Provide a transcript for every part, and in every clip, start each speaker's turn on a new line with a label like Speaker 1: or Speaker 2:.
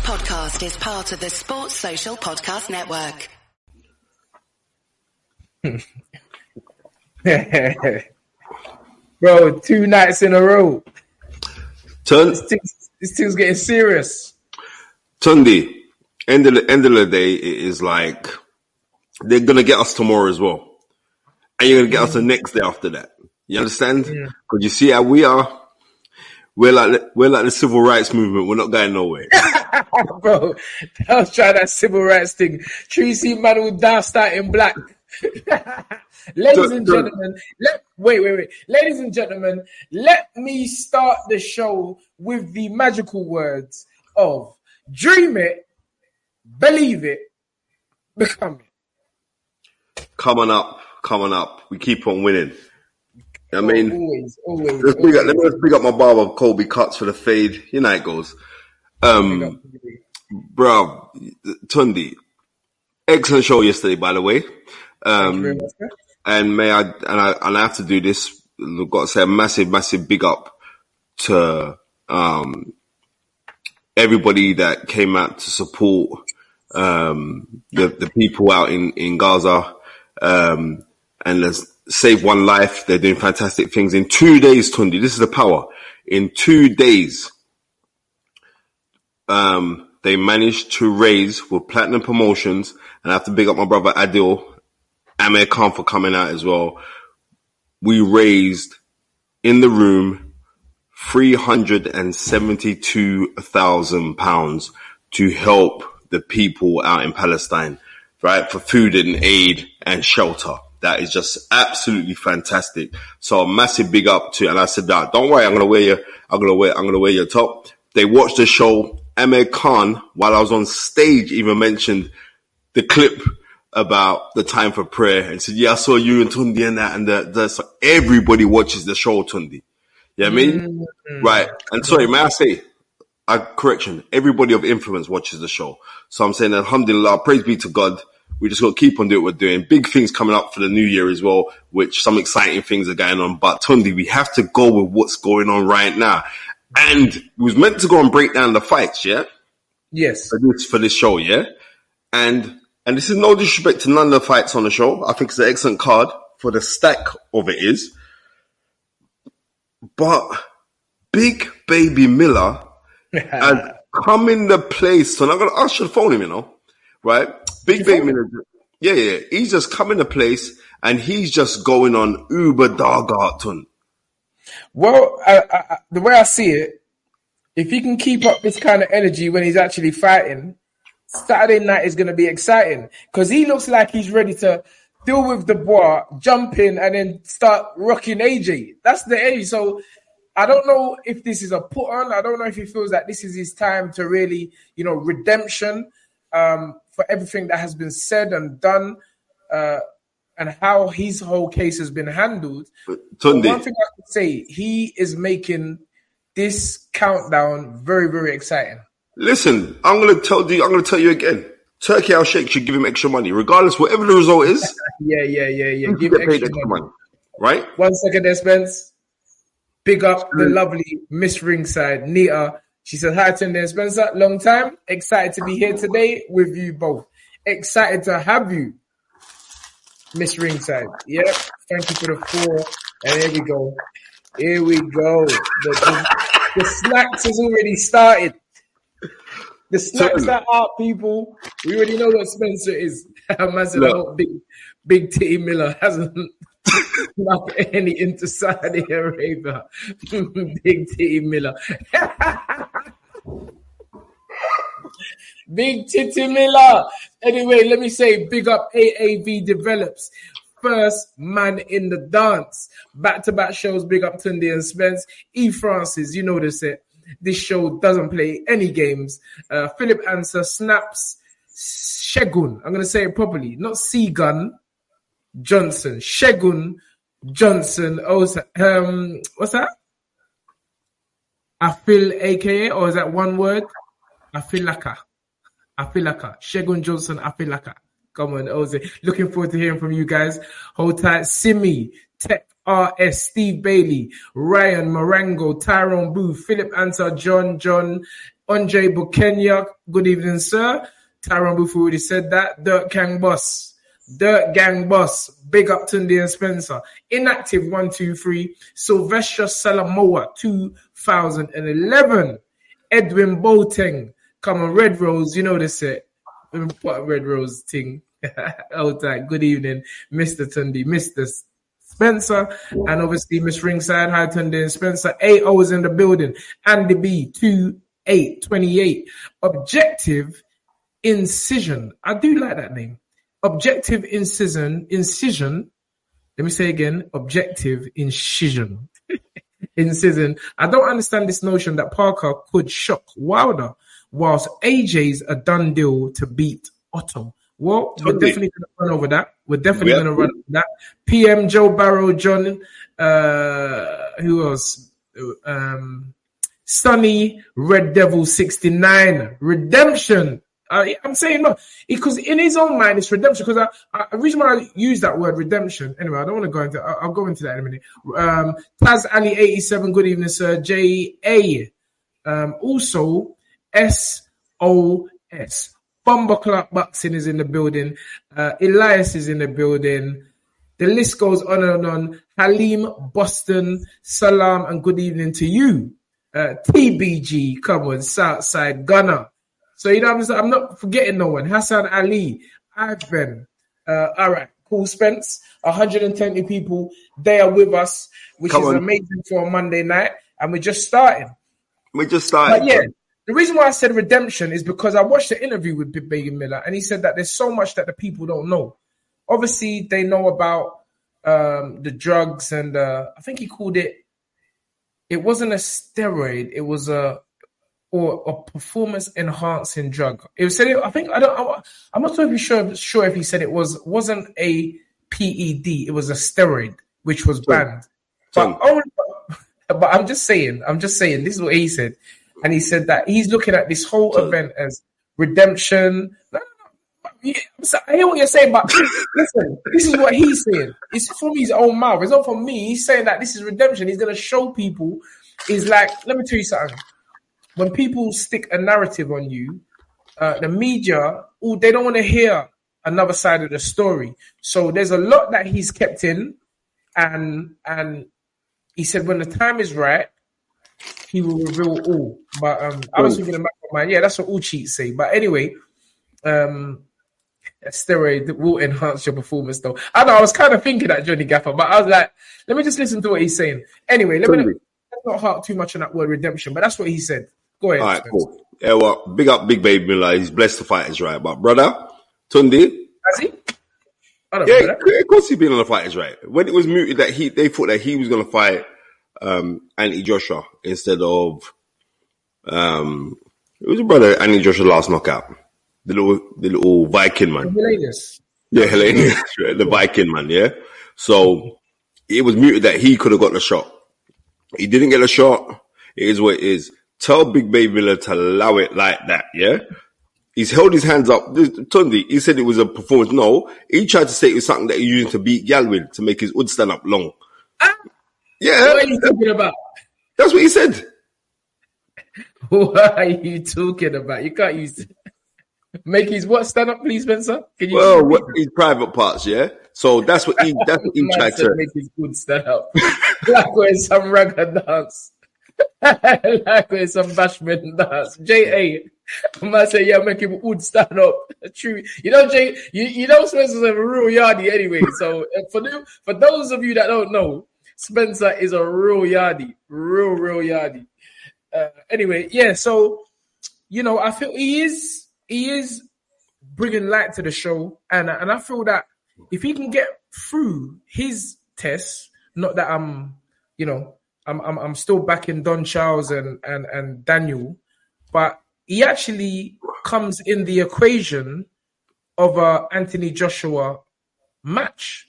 Speaker 1: podcast is part of the Sports Social Podcast Network.
Speaker 2: Bro, 2 nights in a row.
Speaker 3: This
Speaker 2: thing's getting serious.
Speaker 3: Tundi, end of the day, it is like they're gonna get us tomorrow as well, and you're gonna get us the next day after that. You understand? Because you see how we are. We're like the civil rights movement. We're not going nowhere.
Speaker 2: Bro, I was trying that civil rights thing. Tracy man with down starting black. Ladies and gentlemen, wait. Ladies and gentlemen, let me start the show with the magical words of dream it, believe it, become it.
Speaker 3: Coming up. We keep on winning. I mean,
Speaker 2: always.
Speaker 3: Let me just pick up my barber, Colby Cuts, for the fade. You know how it goes. Bro, Tundi, excellent show yesterday, by the way. And I have to do this. I've got to say a massive big up to everybody that came out to support the people out in Gaza and save one life. They're doing fantastic things in 2 days, Tundi. This is the power. In 2 days, they managed to raise with Platinum Promotions, and I have to big up my brother Adil, Amir Khan, for coming out as well. We raised in the room £372,000 to help the people out in Palestine, right? For food and aid and shelter. That is just absolutely fantastic. So a massive big up to, and I said, don't worry, I'm gonna wear your top. They watched the show. Amir Khan, while I was on stage, even mentioned the clip about the time for prayer and said, yeah, I saw you and Tundi and that, so everybody watches the show, Tundi. You know what I mean? Right. And sorry, may I say, correction, everybody of influence watches the show. So I'm saying, alhamdulillah, praise be to God. We just got to keep on doing what we're doing. Big things coming up for the new year as well, which some exciting things are going on. But Tundi, we have to go with what's going on right now. And we was meant to go and break down the fights, yeah?
Speaker 2: Yes.
Speaker 3: For this show, yeah? And this is no disrespect to none of the fights on the show. I think it's an excellent card for the stack of it is. But Big Baby Miller has come in the place. So I should phone him, right? Big Baby Miller, yeah. He's just come in the place and he's just going on Uber Dargarton.
Speaker 2: Well, the way I see it, if he can keep up this kind of energy when he's actually fighting, Saturday night is going to be exciting because he looks like he's ready to deal with the boy, jump in, and then start rocking AJ. That's the energy. So I don't know if this is a put on. I don't know if he feels that this is his time to really, redemption for everything that has been said and done and how his whole case has been handled. One thing I could say, he is making this countdown very, very exciting.
Speaker 3: Listen, I'm gonna tell you again. Turkey Al Sheikh should give him extra money, regardless whatever the result is.
Speaker 2: Yeah.
Speaker 3: Give him extra money, right?
Speaker 2: 1 second there, Spence. Big up the lovely Miss Ringside, Nita. She said, hi, Tunde and Spencer. Long time. Excited to be here today with you both. Excited to have you, Miss Ringside. Yep. Thank you for the 4. And here we go. The snacks has already started. The snacks are out, people. We already know what Spencer is. Massive big T Miller hasn't knocked any into Saudi Arabia. Big T Miller. Big Titty Miller. Anyway, let me say big up AAV Develops. First man in the dance. Back-to-back shows, big up Tunde and Spence. E. Francis, you know this show doesn't play any games. Philip Answer snaps Shegun. I'm going to say it properly. Not Seagun Johnson. Shegun Johnson. What's that? I feel AKA, or is that one word? Afilaka. Shegun Johnson Afilaka. Come on, Ose. Looking forward to hearing from you guys. Hold tight. Simi, Tech RS, Steve Bailey, Ryan Marango, Tyrone Booth, Philip Answer, John, Andre Bukenya, good evening, sir. Tyron Booth already said that. Dirt Gang Boss, big up Tunde and Spencer. Inactive 123, Sylvester Salamoa 2011, Edwin Boateng, come on, Red Rose, you know this it. What Red Rose thing? Oh, good evening, Mr. Tunde, Mr. Spencer, and obviously Miss Ringside. Hi, Tunde and Spencer. AO is in the building. Andy B 2828. Objective Incision. I do like that name. Objective Incision. Let me say again. Objective Incision. Incision. I don't understand this notion that Parker could shock Wilder whilst AJ's a done deal to beat Otto. Well, we're definitely going to run over that. Going to run over that. PM Joe Barrow, John, who else? Sunny, Red Devil 69, Redemption. I'm saying no, because in his own mind it's redemption. Because the reason why I use that word redemption, anyway, I don't want to go into. I'll go into that in a minute. Taz Ali 87, good evening, sir. JA, also SOS. Bomber Clark Boxing is in the building. Elias is in the building. The list goes on and on. Halim, Boston, salam, and good evening to you. TBG, come on, Southside Gunner. So, you know what I'm saying? I'm not forgetting no one. Hassan Ali, Adven. All right, cool, Spence. 120 people, they are with us, which is amazing for a Monday night. And we're just starting. But yeah, the reason why I said redemption is because I watched the interview with Big Baby Miller, and he said that there's so much that the people don't know. Obviously, they know about the drugs, and I think he called it wasn't a steroid, it was a performance enhancing drug. It said it, I'm not so sure if he said it wasn't a PED, it was a steroid which was banned. But I'm just saying, this is what he said. And he said that he's looking at this whole event as redemption. I hear what you're saying, but listen, this is what he's saying. It's from his own mouth. It's not from me. He's saying that this is redemption. He's going to show people. Is like, let me tell you something. When people stick a narrative on you, the media, they don't want to hear another side of the story. So there's a lot that he's kept in, and he said when the time is right, he will reveal all. But I was thinking in my mind, yeah, that's what all cheats say. But anyway, a steroid will enhance your performance, though. I know I was kind of thinking that, Johnny Gaffer, but I was like, let me just listen to what he's saying. Anyway, let's not harp too much on that word redemption, but that's what he said. Go ahead. All right, cool.
Speaker 3: Yeah, well, big up Big Baby Miller. He's blessed to fight his right. But brother, Tunde.
Speaker 2: Has he?
Speaker 3: Yeah, of course he's been on the fight is right. When it was mooted that they thought that he was going to fight Anthony Joshua instead of it was a brother Anthony Joshua last knockout. The little Viking man.
Speaker 2: Hellenius.
Speaker 3: Yeah, Hellenius, right? The Viking man, yeah. So it was mooted that he could have got the shot. He didn't get a shot. It is what it is. Tell Big Baby Miller to allow it like that, yeah? He's held his hands up. Tunde, he said it was a performance. No, he tried to say it was something that he used to beat Gal with, to make his hood stand up long. Yeah.
Speaker 2: What are you talking about?
Speaker 3: That's what he said.
Speaker 2: What are you talking about? You can't use it. Make his what stand up, please, Spencer? Can you
Speaker 3: his private parts, yeah? So that's what he tried to
Speaker 2: make his hood stand up. Like with some ragga dance. Like with some bashment dance. J.A. I might say, yeah, make him wood stand up. True. You know, Jay, you know Spencer's a real yardie anyway. So for those of you that don't know, Spencer is a real yardie. Real yardie. Anyway, yeah, so, you know, I feel he is bringing light to the show. And I feel that if he can get through his tests, not that I'm still backing Don Charles and Daniel, but he actually comes in the equation of a Anthony Joshua match.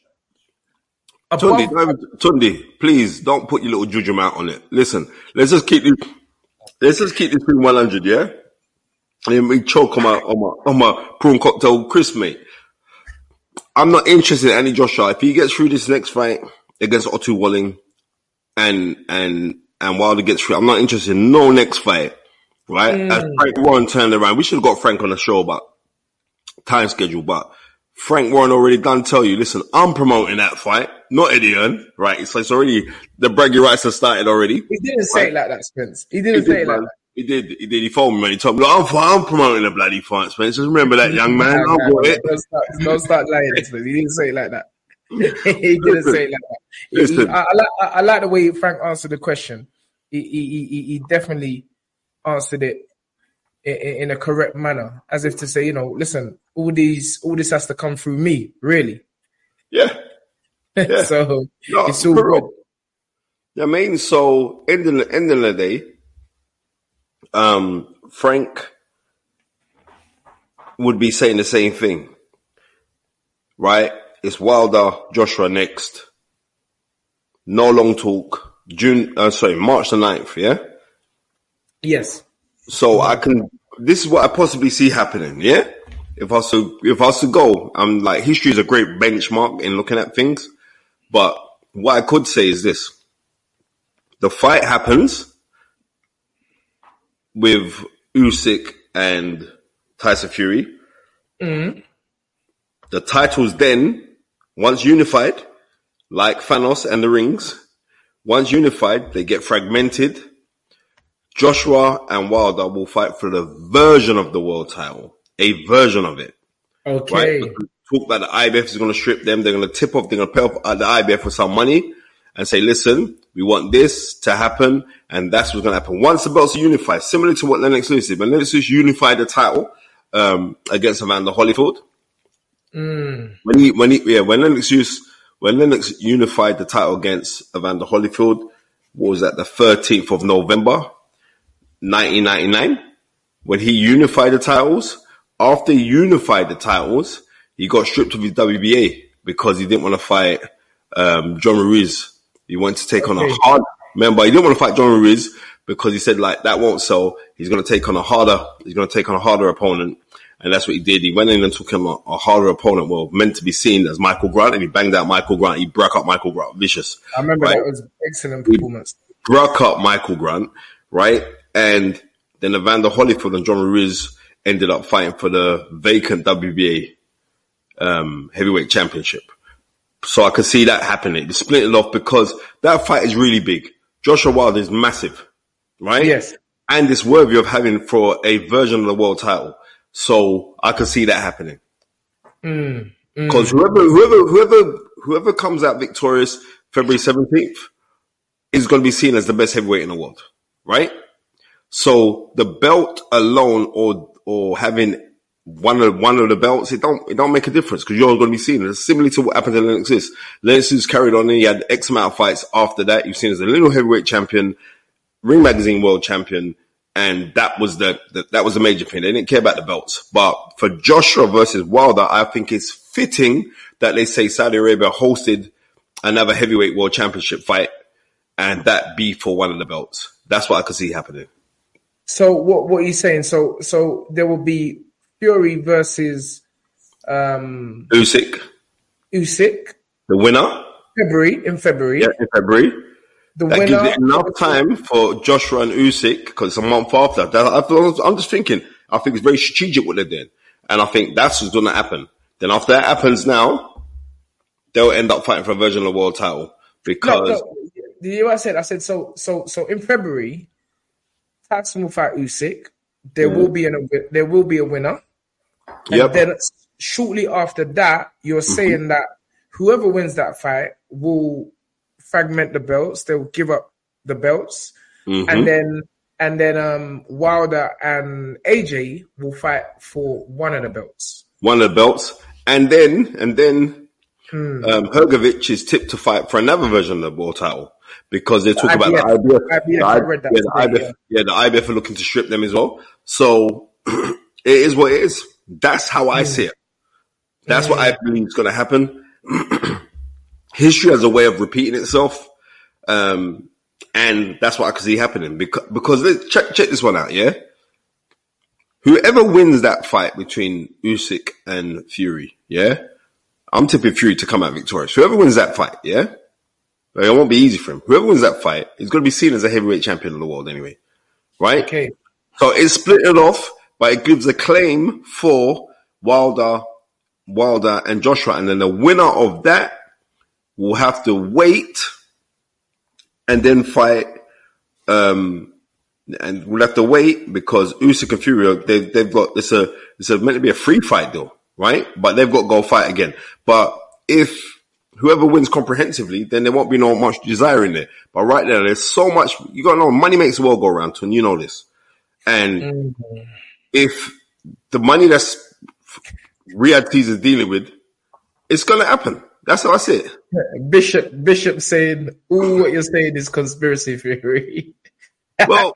Speaker 3: Tunde, please don't put your little juju mouth on it. Listen, let's just keep this thing 100, yeah? And we choke on my prawn cocktail crisp, mate. I'm not interested in Anthony Joshua. If he gets through this next fight against Otto Walling and Wilder gets through, I'm not interested in no next fight right? As Frank Warren turned around, we should have got Frank on the show, but time schedule, but Frank Warren already done tell you, listen, I'm promoting that fight, not Eddie Hearn, right? So it's already, the bragging rights have started already.
Speaker 2: He didn't say it like that, Spence. He didn't say it like that.
Speaker 3: He did. He phoned me and he told me, look, I'm promoting the bloody fight, Spence. Just remember that, young man. I'll go it.
Speaker 2: Don't start lying, Spence. He didn't say it like that. He didn't say it like that. I like the way Frank answered the question. He definitely answered it in a correct manner, as if to say, you know, listen, all this has to come through me, really.
Speaker 3: Yeah.
Speaker 2: So it's all good.
Speaker 3: I mean, so end of the day, Frank would be saying the same thing, right? It's Wilder, Joshua next. No long talk. March the 9th, yeah?
Speaker 2: Yes.
Speaker 3: So this is what I possibly see happening, yeah? If I was to go, I'm like, history is a great benchmark in looking at things. But what I could say is this. The fight happens with Usyk and Tyson Fury. Mm-hmm. The titles then, once unified, like Thanos and the rings, once unified, they get fragmented. Joshua and Wilder will fight for the version of the world title. A version of it.
Speaker 2: Okay.
Speaker 3: Right? Talk that the IBF is going to strip them. They're going to tip off. They're going to pay off the IBF for some money and say, listen, we want this to happen. And that's what's going to happen. Once the belts are unified, similar to what Lennox Lewis did. When Lennox Lewis unified the title, against Evander Holyfield. When Lennox unified the title against Evander Holyfield, what was that? The 13th of November, 1999. When he unified the titles, after he unified the titles, he got stripped of his WBA because he didn't want to fight John Ruiz. He wanted to take on a hard member. He didn't want to fight John Ruiz because he said like that won't sell. He's going to take on a harder opponent, and that's what he did. He went in and took him a harder opponent. Well, meant to be seen as Michael Grant, and he banged out Michael Grant. He broke up Michael Grant, vicious.
Speaker 2: I remember that was excellent performance.
Speaker 3: He broke up Michael Grant, right? And then Evander Holyfield and John Ruiz ended up fighting for the vacant WBA heavyweight championship. So I could see that happening. They split it off because that fight is really big. Joshua Wilder is massive, right?
Speaker 2: Yes. And
Speaker 3: it's worthy of having for a version of the world title. So I could see that happening. Because whoever comes out victorious February 17th is going to be seen as the best heavyweight in the world, right? So the belt alone or having one of the belts, it don't make a difference because you're going to be seen. It's similar to what happened to Lennox Lewis. Lennox Lewis carried on and he had X amount of fights after that. You've seen as a little heavyweight champion, Ring Magazine world champion, and that was the major thing. They didn't care about the belts. But for Joshua versus Wilder, I think it's fitting that they say Saudi Arabia hosted another heavyweight world championship fight and that be for one of the belts. That's what I could see happening.
Speaker 2: So what are you saying? So there will be Fury versus
Speaker 3: Usyk.
Speaker 2: The
Speaker 3: winner.
Speaker 2: In February.
Speaker 3: Yeah, in February.
Speaker 2: That
Speaker 3: gives it enough time for Joshua and Usyk because it's a month after. I'm just thinking. I think it's very strategic what they're doing, and I think that's what's going to happen. Then after that happens, now they'll end up fighting for a version of the world title because. No.
Speaker 2: You know what I said? I said so in February, Tyson will fight Usyk. There will be a winner. And then shortly after that, you're saying that whoever wins that fight will fragment the belts. They'll give up the belts, and then Wilder and AJ will fight for one of the belts. And then Hrgović is tipped to fight for another version of the world title because they're talking about the IBF are looking to strip them as well. So it is what it is. That's how I see it. That's what I believe is going to happen. History has a way of repeating itself. And that's what I can see happening because let's check this one out. Yeah. Whoever wins that fight between Usyk and Fury. Yeah. I'm tipping Fury to come out victorious. Whoever wins that fight. Yeah. It won't be easy for him. Whoever wins that fight is going to be seen as a heavyweight champion of the world anyway. Right. Okay.
Speaker 3: So it's split it off, but it gives a claim for Wilder and Joshua. And then the winner of that will have to wait and then fight. And we'll have to wait because Usyk and Fury, they've got, it's meant to be a free fight deal, right? But they've got to go fight again. But if whoever wins comprehensively, then there won't be no much desire in there. But right there, there's so much, you gotta know, money makes the world go round, and you know this. And if the money that's Riyadh Tees is dealing with, it's gonna happen. That's how I see it.
Speaker 2: Bishop saying, "Ooh, what you're saying is conspiracy theory."
Speaker 3: Well,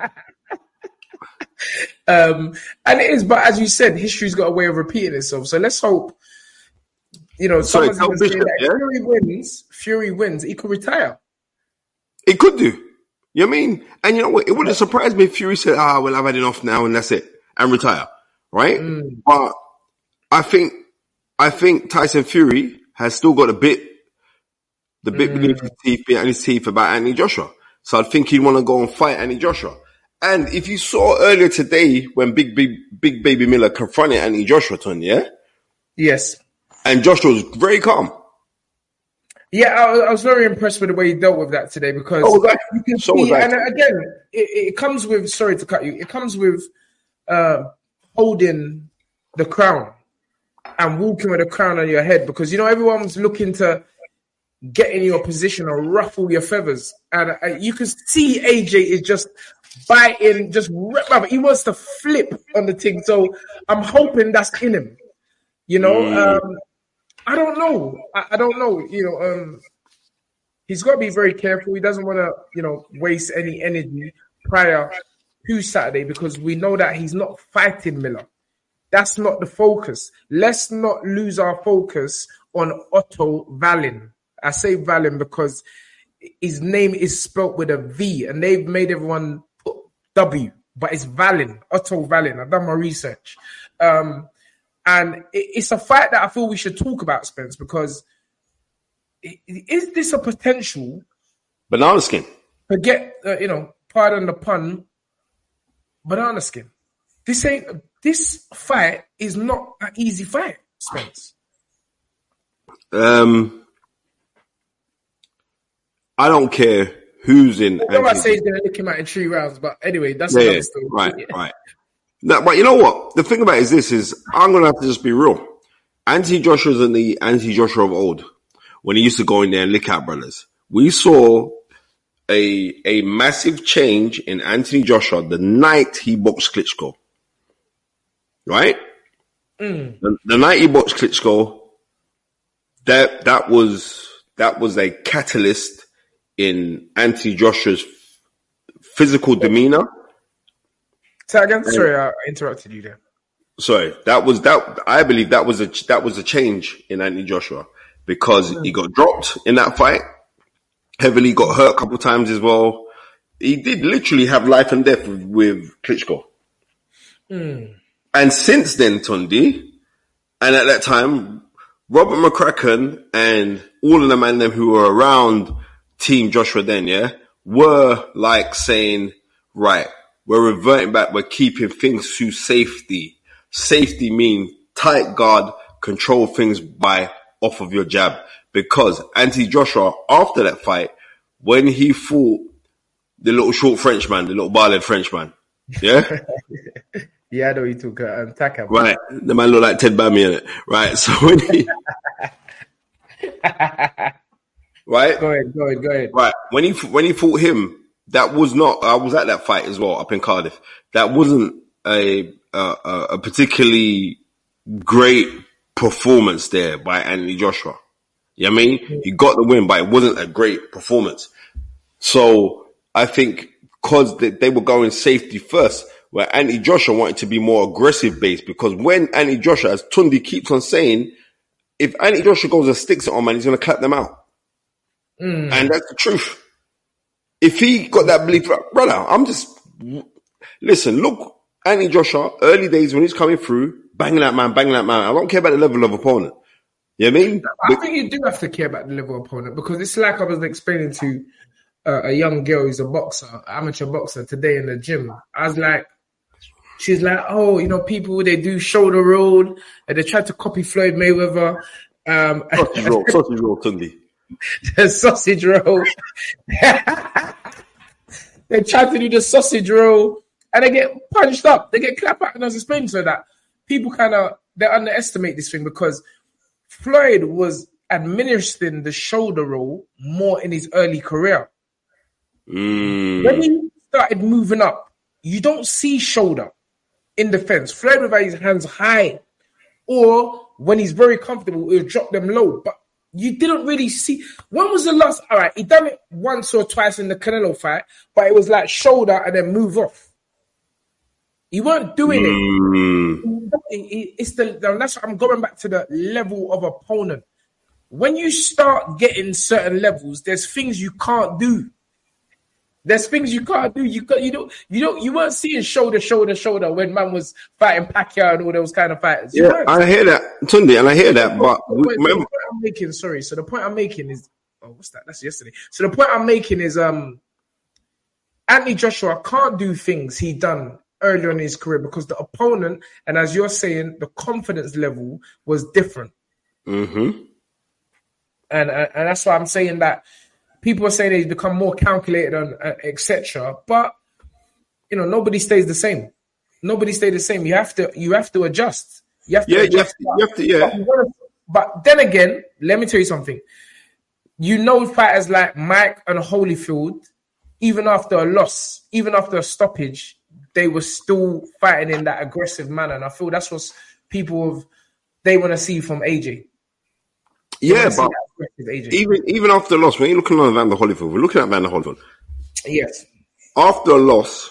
Speaker 2: and it is, but as you said, history's got a way of repeating itself. So let's hope. Someone's going to say that Fury wins, he could retire.
Speaker 3: It could do. You know what I mean? And you know what? It wouldn't surprise me if Fury said, well, I've had enough now and that's it, and retire. Right? But I think Tyson Fury has still got the bit beneath his teeth about Anthony Joshua. So I think he'd want to go and fight Anthony Joshua. And if you saw earlier today when Big Baby Miller confronted Anthony Joshua, yeah?
Speaker 2: Yes.
Speaker 3: And Joshua was very calm.
Speaker 2: Yeah, I was very impressed with the way he dealt with that today because you can see, and again, it comes with, sorry to cut you, it comes with holding the crown and walking with a crown on your head because, everyone's looking to get in your position or ruffle your feathers. And you can see AJ is just biting, he wants to flip on the thing. So I'm hoping that's in him. I don't know. I don't know. He's got to be very careful. He doesn't want to, waste any energy prior to Saturday because we know that he's not fighting Miller. That's not the focus. Let's not lose our focus on Otto Wallin. I say Wallin because his name is spelt with a V and they've made everyone put W, but it's Wallin, Otto Wallin. I've done my research. And it's a fight that I feel we should talk about, Spence, because is this a potential
Speaker 3: banana skin?
Speaker 2: Forget, pardon the pun, banana skin. This fight is not an easy fight, Spence.
Speaker 3: I don't care who's in.
Speaker 2: I know I say he's going to lick him out in 3 rounds, but anyway, that's another story.
Speaker 3: Right. No, but you know what? The thing about it is I'm going to have to just be real. Anthony Joshua isn't the Anthony Joshua of old when he used to go in there and lick out brothers. We saw a massive change in Anthony Joshua the night he boxed Klitschko. Right? The night he boxed Klitschko, that was a catalyst in Anthony Joshua's physical demeanor.
Speaker 2: Say again? Sorry, I interrupted you there.
Speaker 3: Sorry, I believe that was a change in Anthony Joshua because he got dropped in that fight, heavily got hurt a couple of times as well. He did literally have life and death with Klitschko. And since then, Tundi, and at that time, Robert McCracken and all of the men who were around Team Joshua then, were like saying, right, we're reverting back, we're keeping things to safety. Safety means tight guard, control things off of your jab. Because Anthony Joshua, after that fight, when he fought the little short Frenchman, the little bald Frenchman, yeah?
Speaker 2: Yeah, I know he took Taka.
Speaker 3: Right. The man looked like Ted Bammy in it. Right. So when he... right?
Speaker 2: Go ahead.
Speaker 3: Right. When he fought him, that was not... I was at that fight as well up in Cardiff. That wasn't a particularly great performance there by Anthony Joshua. You know what I mean? He got the win, but it wasn't a great performance. So I think because they were going safety first, where Anthony Joshua wanted to be more aggressive based, because when Anthony Joshua, as Tundi keeps on saying, if Anthony Joshua goes and sticks it on, man, he's going to clap them out. And that's the truth. If he got that belief, brother, listen, look, Anthony Joshua, early days when he's coming through, banging that man. I don't care about the level of opponent. You know what I mean?
Speaker 2: I think you do have to care about the level of opponent, because it's like I was explaining to a young girl who's a boxer, amateur boxer today in the gym. I was like, she's like, oh, you know, people, they do shoulder roll and they try to copy Floyd Mayweather.
Speaker 3: Sausage roll, Tundi.
Speaker 2: The sausage roll. They try to do the sausage roll and they get punched up. They get clapped out. And I was explaining so that people they underestimate this thing because Floyd was administering the shoulder roll more in his early career. When he started moving up, you don't see shoulder in defense. Floyd would have his hands high, or when he's very comfortable, he'll drop them low. But you didn't really see. When was the last? All right, he done it once or twice in the Canelo fight, but it was like shoulder and then move off. You weren't doing it. That's what I'm going back to the level of opponent. When you start getting certain levels, there's things you can't do. There's things you can't do. You weren't seeing shoulder when man was fighting Pacquiao and all those kind of fighters.
Speaker 3: Yeah, I hear that, Tundi, and I hear that. But
Speaker 2: the point I'm making is, what's that? That's yesterday. So the point I'm making is, Anthony Joshua can't do things he done earlier in his career because the opponent, and as you're saying, the confidence level was different.
Speaker 3: Mm-hmm.
Speaker 2: And that's why I'm saying that. People are saying they become more calculated and etc. But nobody stays the same. Nobody stays the same. You have to adjust. You have to adjust. But then again, let me tell you something. Fighters like Mike and Holyfield, even after a loss, even after a stoppage, they were still fighting in that aggressive manner. And I feel that's what they want to see from AJ.
Speaker 3: Yeah, but even after the loss, when you're looking at Evander Holyfield, we're looking at Evander Holyfield.
Speaker 2: Yes.
Speaker 3: After a loss,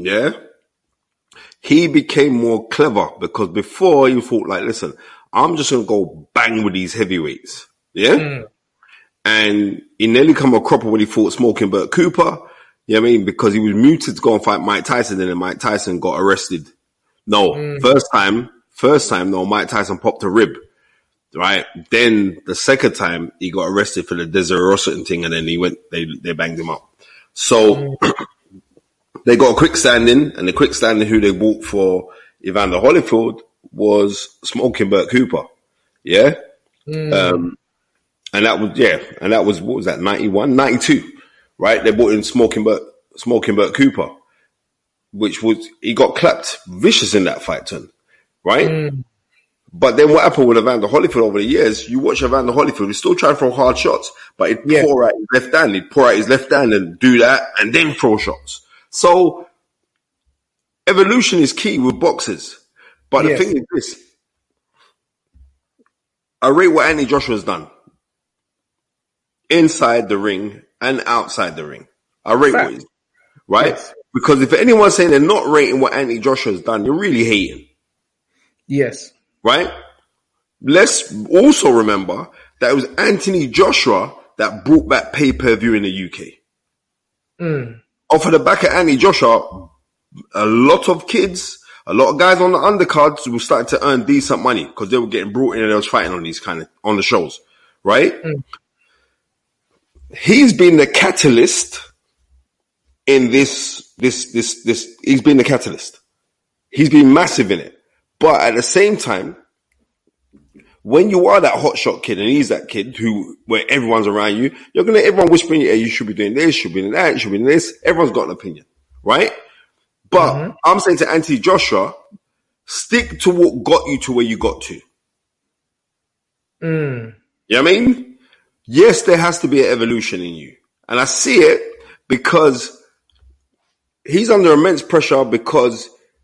Speaker 3: he became more clever because before you thought like, listen, I'm just going to go bang with these heavyweights. Yeah. Mm. And he nearly come a cropper when he fought Smoking Burt Cooper. You know what I mean? Because he was muted to go and fight Mike Tyson and then Mike Tyson got arrested. No, first time, Mike Tyson popped a rib. Right. Then the second time he got arrested for the Desiree Rossington thing and then they banged him up. So they got a quick standing and the quick standing who they bought for Evander Holyfield was Smoking Burt Cooper. Yeah. And that was, what was that? 91, 92, right? They bought in Smoking Burt Cooper, he got clapped vicious in that fight turn. Right. But then what happened with Evander Holyfield over the years, you watch Evander Holyfield, he's still trying to throw hard shots, but he'd pour out his left hand and do that and then throw shots. So evolution is key with boxers. But the thing is this, I rate what Anthony Joshua's done inside the ring and outside the ring. I rate what he's done, right? Yes. Because if anyone's saying they're not rating what Anthony Joshua's done, you're really hating.
Speaker 2: Yes.
Speaker 3: Right? Let's also remember that it was Anthony Joshua that brought back pay-per-view in the UK. Off of the back of Anthony Joshua, a lot of kids, a lot of guys on the undercards were starting to earn decent money because they were getting brought in and they was fighting on the shows. Right? He's been the catalyst in this, he's been the catalyst. He's been massive in it. But at the same time, when you are that hotshot kid and he's that kid where everyone's around you, you're going to let everyone whisper in your ear, you should be doing this, should be doing that, should be doing this. Everyone's got an opinion, right? But I'm saying to Anthony Joshua, stick to what got you to where you got to. You know what I mean? Yes, there has to be an evolution in you. And I see it because he's under immense pressure because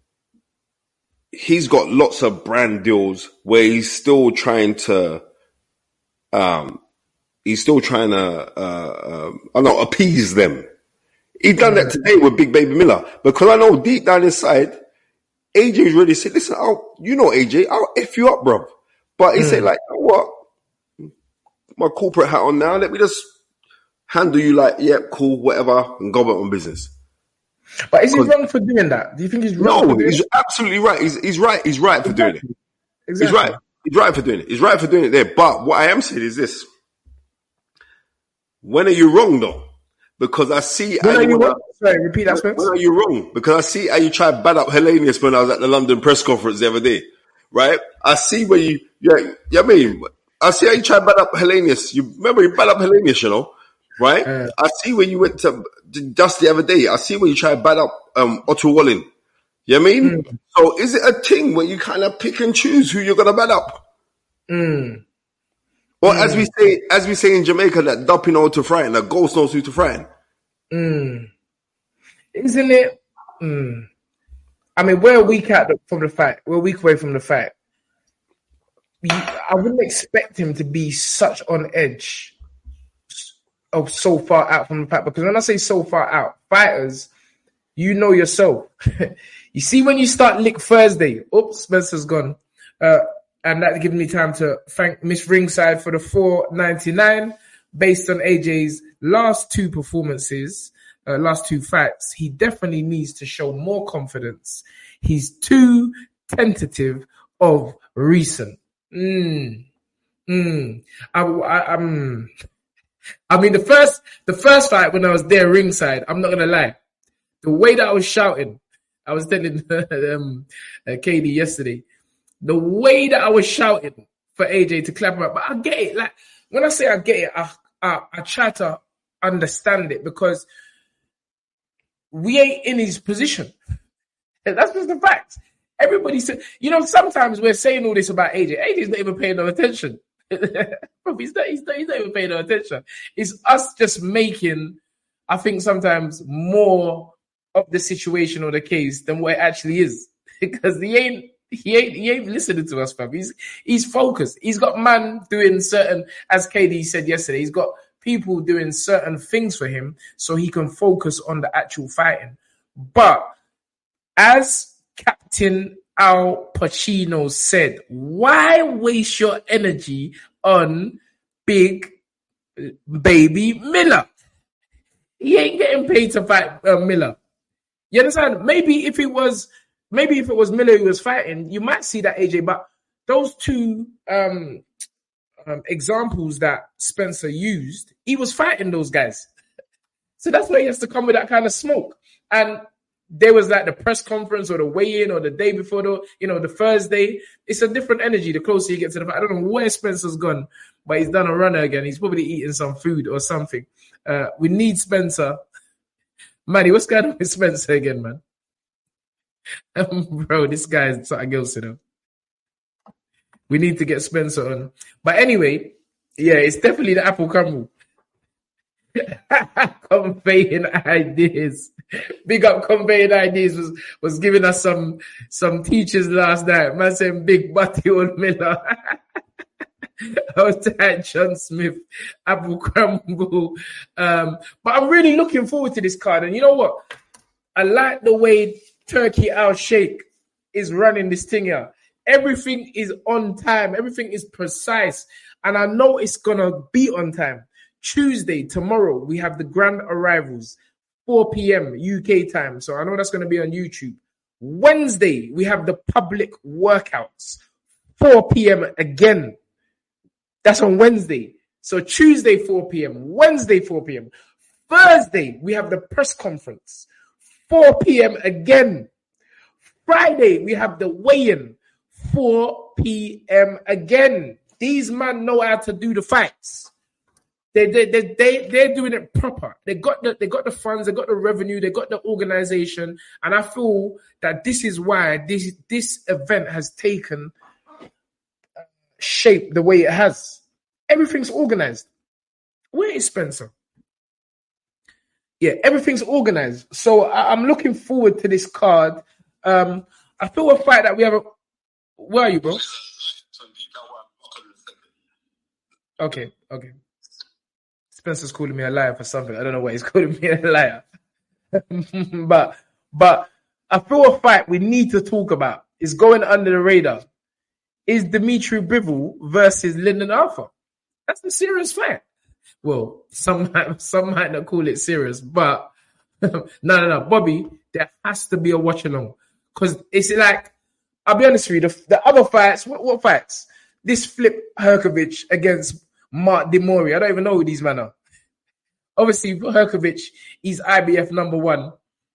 Speaker 3: he's got lots of brand deals where he's still trying to, appease them. He done that today with Big Baby Miller because I know deep down inside, AJ's really said, listen, AJ, I'll F you up, bro. But he said like, what? My corporate hat on now. Let me just handle you like, cool, whatever, and go about my business.
Speaker 2: But is he wrong for doing that? Do you think he's wrong?
Speaker 3: No, he's absolutely right. He's right. He's right for doing it. Exactly. He's right. He's right for doing it. He's right for doing it there. But what I am saying is this. When are you wrong though? because I see
Speaker 2: When
Speaker 3: how
Speaker 2: are you
Speaker 3: you wanna,
Speaker 2: what? Sorry, repeat that, Spence.
Speaker 3: when are you wrong? Because I see how you try to bad up Hellenius when I was at the London press conference the other day, right? I see where you I mean, I see how you try to bad up Hellenius. You remember you bad up Hellenius, you know, right? I see where you went to just the other day. I see where you try to bad up Otto Walling. You know what I mean? So is it a thing where you kind of pick and choose who you're gonna bad up? Or as we say in Jamaica, that duppy knows to frighten, that ghost knows who to frighten.
Speaker 2: Isn't it? I mean, we're a week from the fight. We're a week away from the fight. I wouldn't expect him to be such on edge of so far out from the fight, because when I say so far out, fighters, you know yourself. You see, when you start Lick Thursday, oops, Spencer's gone. And that gives me time to thank Miss Ringside for the $4.99 based on AJ's last two performances, last two fights. He definitely needs to show more confidence. He's too tentative of recent. I mean, the first fight when I was there ringside, I'm not gonna lie, the way that I was shouting, I was telling KD yesterday, the way that I was shouting for AJ to clap him up, but I get it. Like when I say I get it, I try to understand it, because we ain't in his position. That's just the fact. Everybody said, sometimes we're saying all this about AJ. AJ's not even paying no attention. he's not even paying no attention. It's us just making, I think, sometimes more of the situation or the case than what it actually is, because he ain't listening to us, fam. He's focused. He's got man doing certain, as KD said yesterday, he's got people doing certain things for him so he can focus on the actual fighting. But as Captain Al Pacino said, why waste your energy on Big Baby Miller? He ain't getting paid to fight Miller. You understand? Maybe if it was Miller who was fighting, you might see that, AJ. But those two examples that Spencer used, he was fighting those guys. So that's why he has to come with that kind of smoke. And there was like the press conference or the weigh-in or the day before the Thursday. It's a different energy the closer you get to the fight. I don't know where Spencer's gone, but he's done a runner again. He's probably eating some food or something. We need Spencer. Manny, what's going on with Spencer again, man? Bro, this guy is something else, We need to get Spencer on. But anyway, yeah, it's definitely the Apple crumble. Conveying ideas. Big up Conveying Ideas was giving us some teachers last night. Man saying big butty old Miller. I was tired, John Smith, Apple crumble. But I'm really looking forward to this card. And you know what? I like the way Turkey Al Sheikh is running this thing here. Everything is on time. Everything is precise. And I know it's going to be on time. Tuesday, tomorrow, we have the grand arrivals, 4 p.m. UK time. So I know that's going to be on YouTube. Wednesday, we have the public workouts, 4 p.m. again. That's on Wednesday. So Tuesday, 4 p.m. Wednesday, 4 p.m. Thursday, we have the press conference, 4 p.m. again. Friday, we have the weigh-in, 4 p.m. again. These men know how to do the fights. They're doing it proper. They got the funds, they got the revenue, they got the organization, and I feel that this is why this event has taken shape the way it has. Everything's organized. Where is Spencer? Yeah, everything's organized. So I'm looking forward to this card. I feel a fight that we have. Where are you, bro? Okay. Spencer's calling me a liar for something. I don't know why he's calling me a liar. but I feel a fight we need to talk about is going under the radar. Is Dimitri Bivol versus Lyndon Arthur. That's a serious fight. Well, some might not call it serious, but no. Bobby, there has to be a watch along. Because it's like, I'll be honest with you, the other fights, what fights? This Flip Herkovich against Mark Demori. I don't even know who these men are. obviously Herkovic, he's IBF number 1.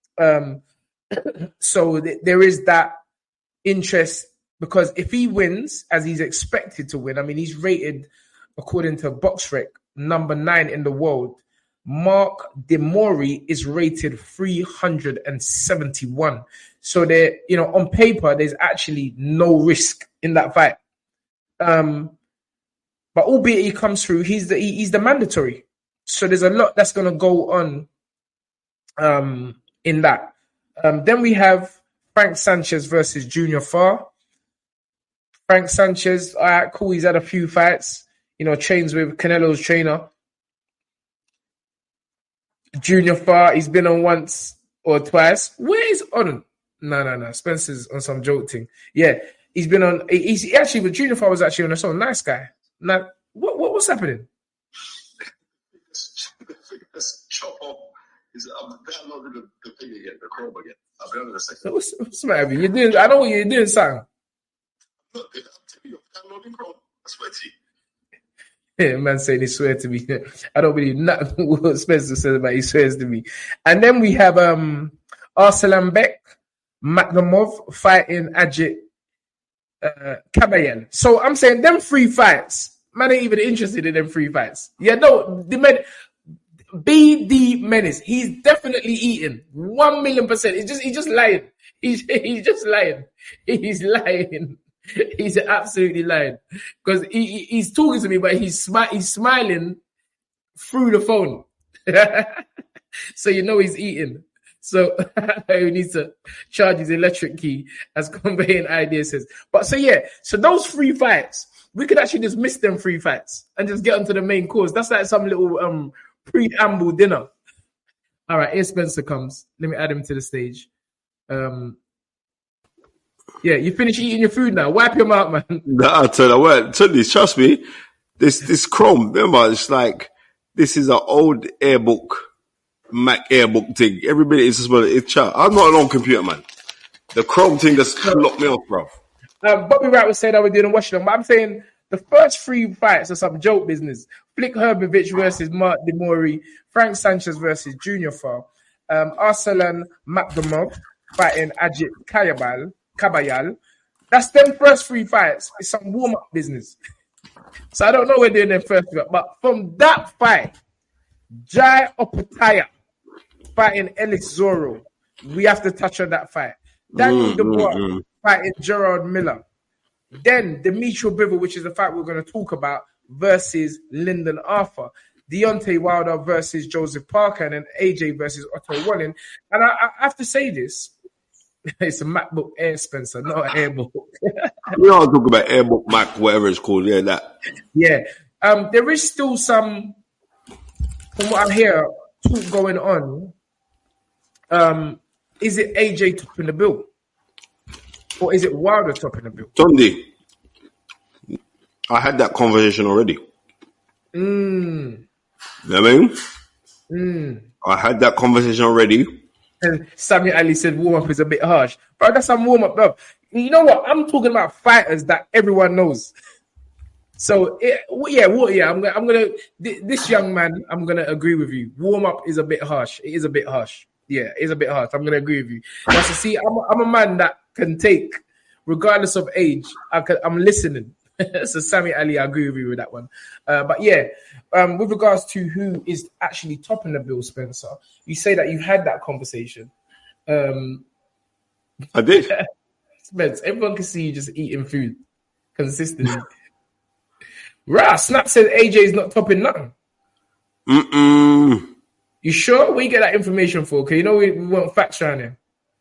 Speaker 2: So there is that interest, because if he wins, as he's expected to win, I mean, he's rated, according to BoxRec, number 9 in the world. Mark De Mori is rated 371. So there, on paper, there's actually no risk in that fight. But albeit he comes through, he's the mandatory. So there's a lot that's going to go on in that. Then we have Frank Sanchez versus Junior Farr. Frank Sanchez, all right, cool. He's had a few fights, trains with Canelo's trainer. Junior Farr, he's been on once or twice. Where is on? No. Spencer's on some joke thing. Yeah, he's been on. He actually, but Junior Farr was actually on a song. Nice guy. Now, what's happening?
Speaker 4: Chop off. I'm downloading the thing again, the Chrome again. I'll be honest a second.
Speaker 2: What's the matter with you? You're doing. I know what you're doing, son.
Speaker 4: Look, I'm telling you, I'm downloading Chrome. I swear to you.
Speaker 2: Yeah, man saying he swear to me. I don't believe nothing what Spencer says about he swears to me. And then we have Arslanbek Makhmudov fighting Ajit Kabayel. So I'm saying them 3 fights, man ain't even interested in them 3 fights. Yeah, no, the men, BD Menace, he's definitely eating 1,000,000%. He's just lying. He's just lying. He's lying. He's absolutely lying, because he's talking to me, but he's smiling through the phone. So he's eating. So he needs to charge his electric key, as Conveying Idea says. But so those 3 fights, we could actually just miss them 3 fights and just get onto the main course. That's like some little preamble dinner. All right, here Spencer comes. Let me add him to the stage. Yeah, you finish eating your food now. Wipe your mouth, man.
Speaker 3: Nah, I tell you what, trust me, this Chrome, remember, it's like, this is an old Mac Airbook thing. Everybody is just, it's chat. I'm not an old computer, man. The Chrome thing just locked me off, bro.
Speaker 2: Bobby Wright was saying that we didn't watch them, but I'm saying the first 3 fights are some joke business. Flick Herbovic versus Mark De Mori, Frank Sanchez versus Junior Farr, Arslan Makhmudov fighting Ajit Kabayal. That's them first 3 fights. It's some warm-up business. So I don't know where they're doing their first fight. But from that fight, Jai Opataya fighting Ellis Zorro, we have to touch on that fight. Daniel Dubois fighting Gerard Miller. Then Demetrio Bivol, which is the fight we're going to talk about, versus Lyndon Arthur. Deontay Wilder versus Joseph Parker, and then AJ versus Otto Wallin. And I have to say this. It's a MacBook Air, Spencer, not an Airbook.
Speaker 3: We all talk about Airbook Mac, whatever it's called. Yeah, that.
Speaker 2: Yeah. There is still some, from what I hear, talk going on. Is it AJ topping the bill? Or is it Wilder topping the bill?
Speaker 3: Sunday, I had that conversation already. You know what I mean? I had that conversation already.
Speaker 2: And Sammy Ali said warm-up is a bit harsh. Bro, that's some warm-up, bro. You know what? I'm talking about fighters that everyone knows. So, I'm gonna this young man, I'm going to agree with you. Warm-up is a bit harsh. It is a bit harsh. Yeah, it's a bit harsh. I'm going to agree with you. But to see, I'm a man that can take, regardless of age, I'm listening. So, Sammy Ali, I agree with you with that one. But yeah, with regards to who is actually topping the bill, Spencer, you say that you had that conversation.
Speaker 3: I did.
Speaker 2: Spence, everyone can see you just eating food consistently. Right, Snap said AJ is not topping nothing. You sure? Where you get that information for? Okay, you know we want facts around here.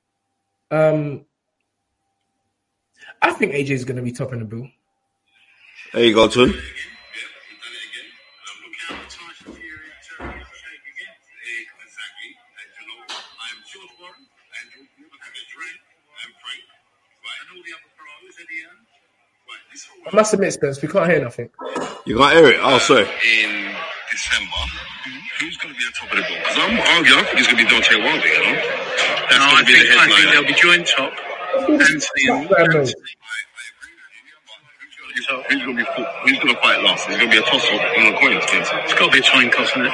Speaker 2: I think AJ is going to be topping the bill.
Speaker 3: There you go, Tun.
Speaker 2: I must admit, Spence, we can't hear nothing.
Speaker 3: You can't hear it? Oh, sorry.
Speaker 4: In December, who's going to be the top of the bill? Because I think it's going to be Deontay Wilder, you know? That's going to be the headline. I think they'll be joint top. Anthony and Who's going to fight last? It's going to be a toss-up on the coins, Spencer. It's got to be a coin toss, isn't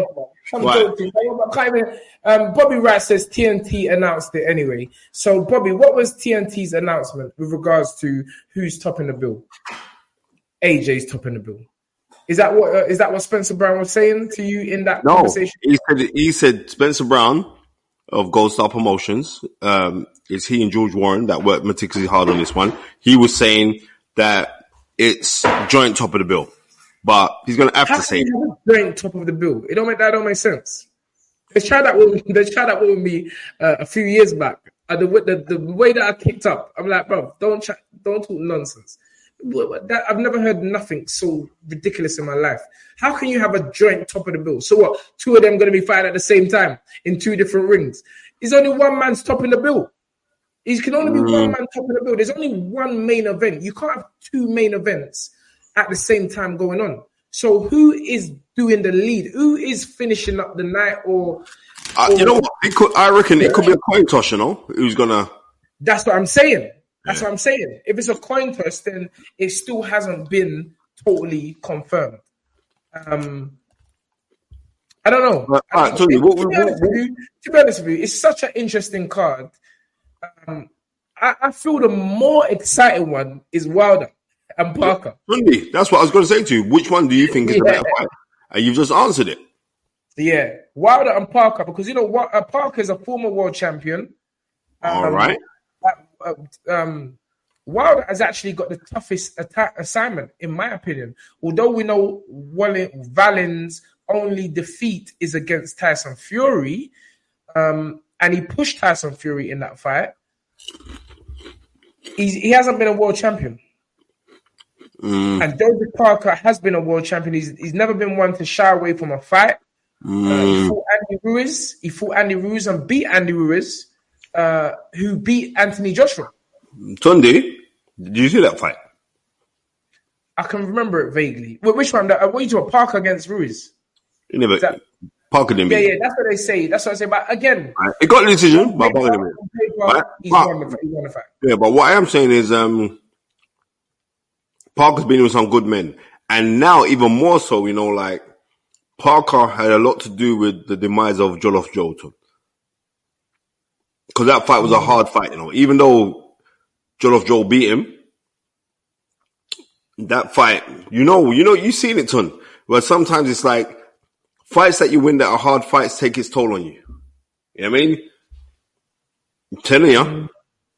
Speaker 4: it?
Speaker 2: Bobby Wright says TNT announced it anyway. So, Bobby, what was TNT's announcement with regards to who's topping the bill? AJ's topping the bill. Is that what Spencer Brown was saying to you in that conversation?
Speaker 3: He said Spencer Brown of Gold Star Promotions. It's he and George Warren that worked meticulously hard on this one. He was saying that it's joint top of the bill, but he's going to have to say
Speaker 2: joint top of the bill. That don't make sense. They tried that with me a few years back. The way that I kicked up, I'm like, bro, don't talk nonsense. I've never heard nothing so ridiculous in my life. How can you have a joint top of the bill? So what? Two of them going to be fighting at the same time in two different rings. It's only one man's topping the bill. It can only be one man topping the bill. There's only one main event. You can't have two main events at the same time going on. So who is doing the lead? Who is finishing up the night? Or
Speaker 3: you know what? I reckon it could be a coin toss. You know, who's gonna?
Speaker 2: That's what I'm saying. That's what I'm saying. If it's a coin toss, then it still hasn't been totally confirmed. I don't know. To be honest with you, it's such an interesting card. I feel the more exciting one is Wilder and Parker.
Speaker 3: Really? That's what I was going to say to you. Which one do you think is the better fight? And you've just answered it.
Speaker 2: Yeah, Wilder and Parker, because Parker is a former world champion.
Speaker 3: All right.
Speaker 2: Wilder has actually got the toughest assignment, in my opinion. Although we know Valin's only defeat is against Tyson Fury, and he pushed Tyson Fury in that fight. He hasn't been a world champion. And Joseph Parker has been a world champion. He's never been one to shy away from a fight. He fought Andy Ruiz and beat Andy Ruiz, who beat Anthony Joshua.
Speaker 3: Sunday, did you see that fight?
Speaker 2: I can remember it vaguely. Which one? What are you talking about? Parker against Ruiz?
Speaker 3: Parker didn't beat.
Speaker 2: Yeah, that's what they say. That's what I say. But again,
Speaker 3: it got a decision, but Parker didn't beat.
Speaker 2: He won the fight.
Speaker 3: Yeah, but what I am saying is, Parker's been with some good men, and now even more so, you know, like Parker had a lot to do with the demise of Jollof Joe, because that fight was a hard fight, you know. Even though Jollof Joe beat him, that fight, you've seen it, Ton. But sometimes it's like fights that you win that are hard fights take its toll on you. You know what I mean? I'm telling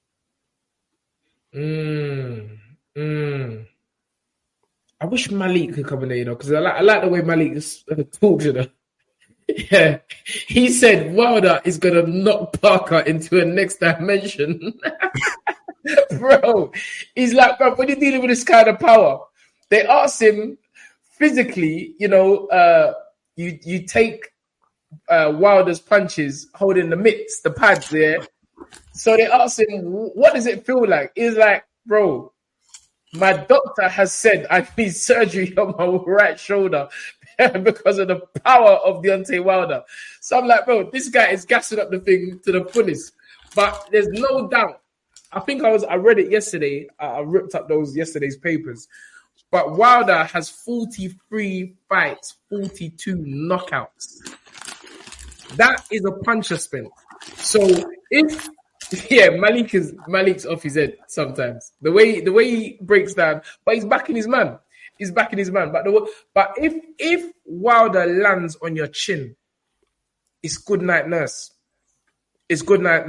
Speaker 3: you.
Speaker 2: I wish Malik could come in there, you know, because I like the way Malik talks, you know. Yeah, he said Wilder is gonna knock Parker into a next dimension. Bro, he's like, bro, when you're dealing with this kind of power, they asked him physically, you know, you take Wilder's punches holding the mitts, the pads there. So they asked him, what does it feel like? He's like, bro, my doctor has said I need surgery on my right shoulder because of the power of Deontay Wilder. So I'm like, bro, this guy is gassing up the thing to the fullest. But there's no doubt. I think I read it yesterday. I ripped up those yesterday's papers. But Wilder has 43 fights, 42 knockouts. That is a puncher spin. So Malik's off his head sometimes. The way he breaks down, but he's backing his man. But if Wilder lands on your chin, it's good night nurse. He's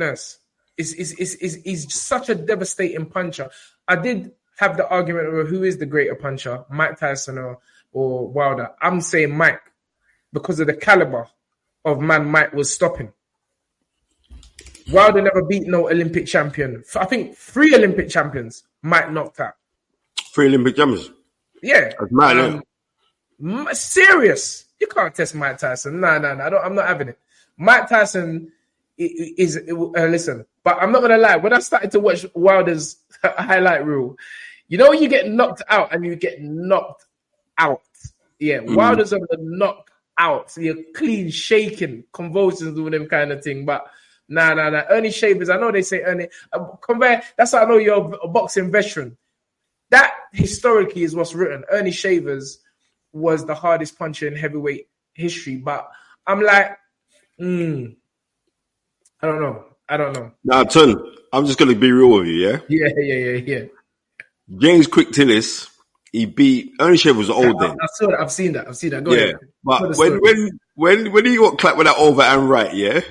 Speaker 2: such a devastating puncher. I did have the argument over who is the greater puncher, Mike Tyson or Wilder. I'm saying Mike because of the caliber of man Mike was stopping. Wilder never beat no Olympic champion. I think 3 Olympic champions Mike knocked out.
Speaker 3: 3 Olympic champions?
Speaker 2: Yeah.
Speaker 3: That's mad,
Speaker 2: serious. You can't test Mike Tyson. No. I'm not having it. Mike Tyson is listen, but I'm not going to lie. When I started to watch Wilder's highlight reel, you know when you get knocked out and you get knocked out? Yeah, Wilder's on the knock out. So you're clean, shaking, convulsions, doing them kind of thing. But nah. Ernie Shavers, I know they say Ernie. That's how I know you're a boxing veteran. that historically is what's written. Ernie Shavers was the hardest puncher in heavyweight history, but I'm like, I don't know.
Speaker 3: Now, Ton, I'm just gonna be real with you, yeah?
Speaker 2: Yeah.
Speaker 3: James Quick Tillis, he beat Ernie Shavers was old then.
Speaker 2: I saw that. I've seen that. Go ahead.
Speaker 3: But when he got clapped with that overhand right, yeah,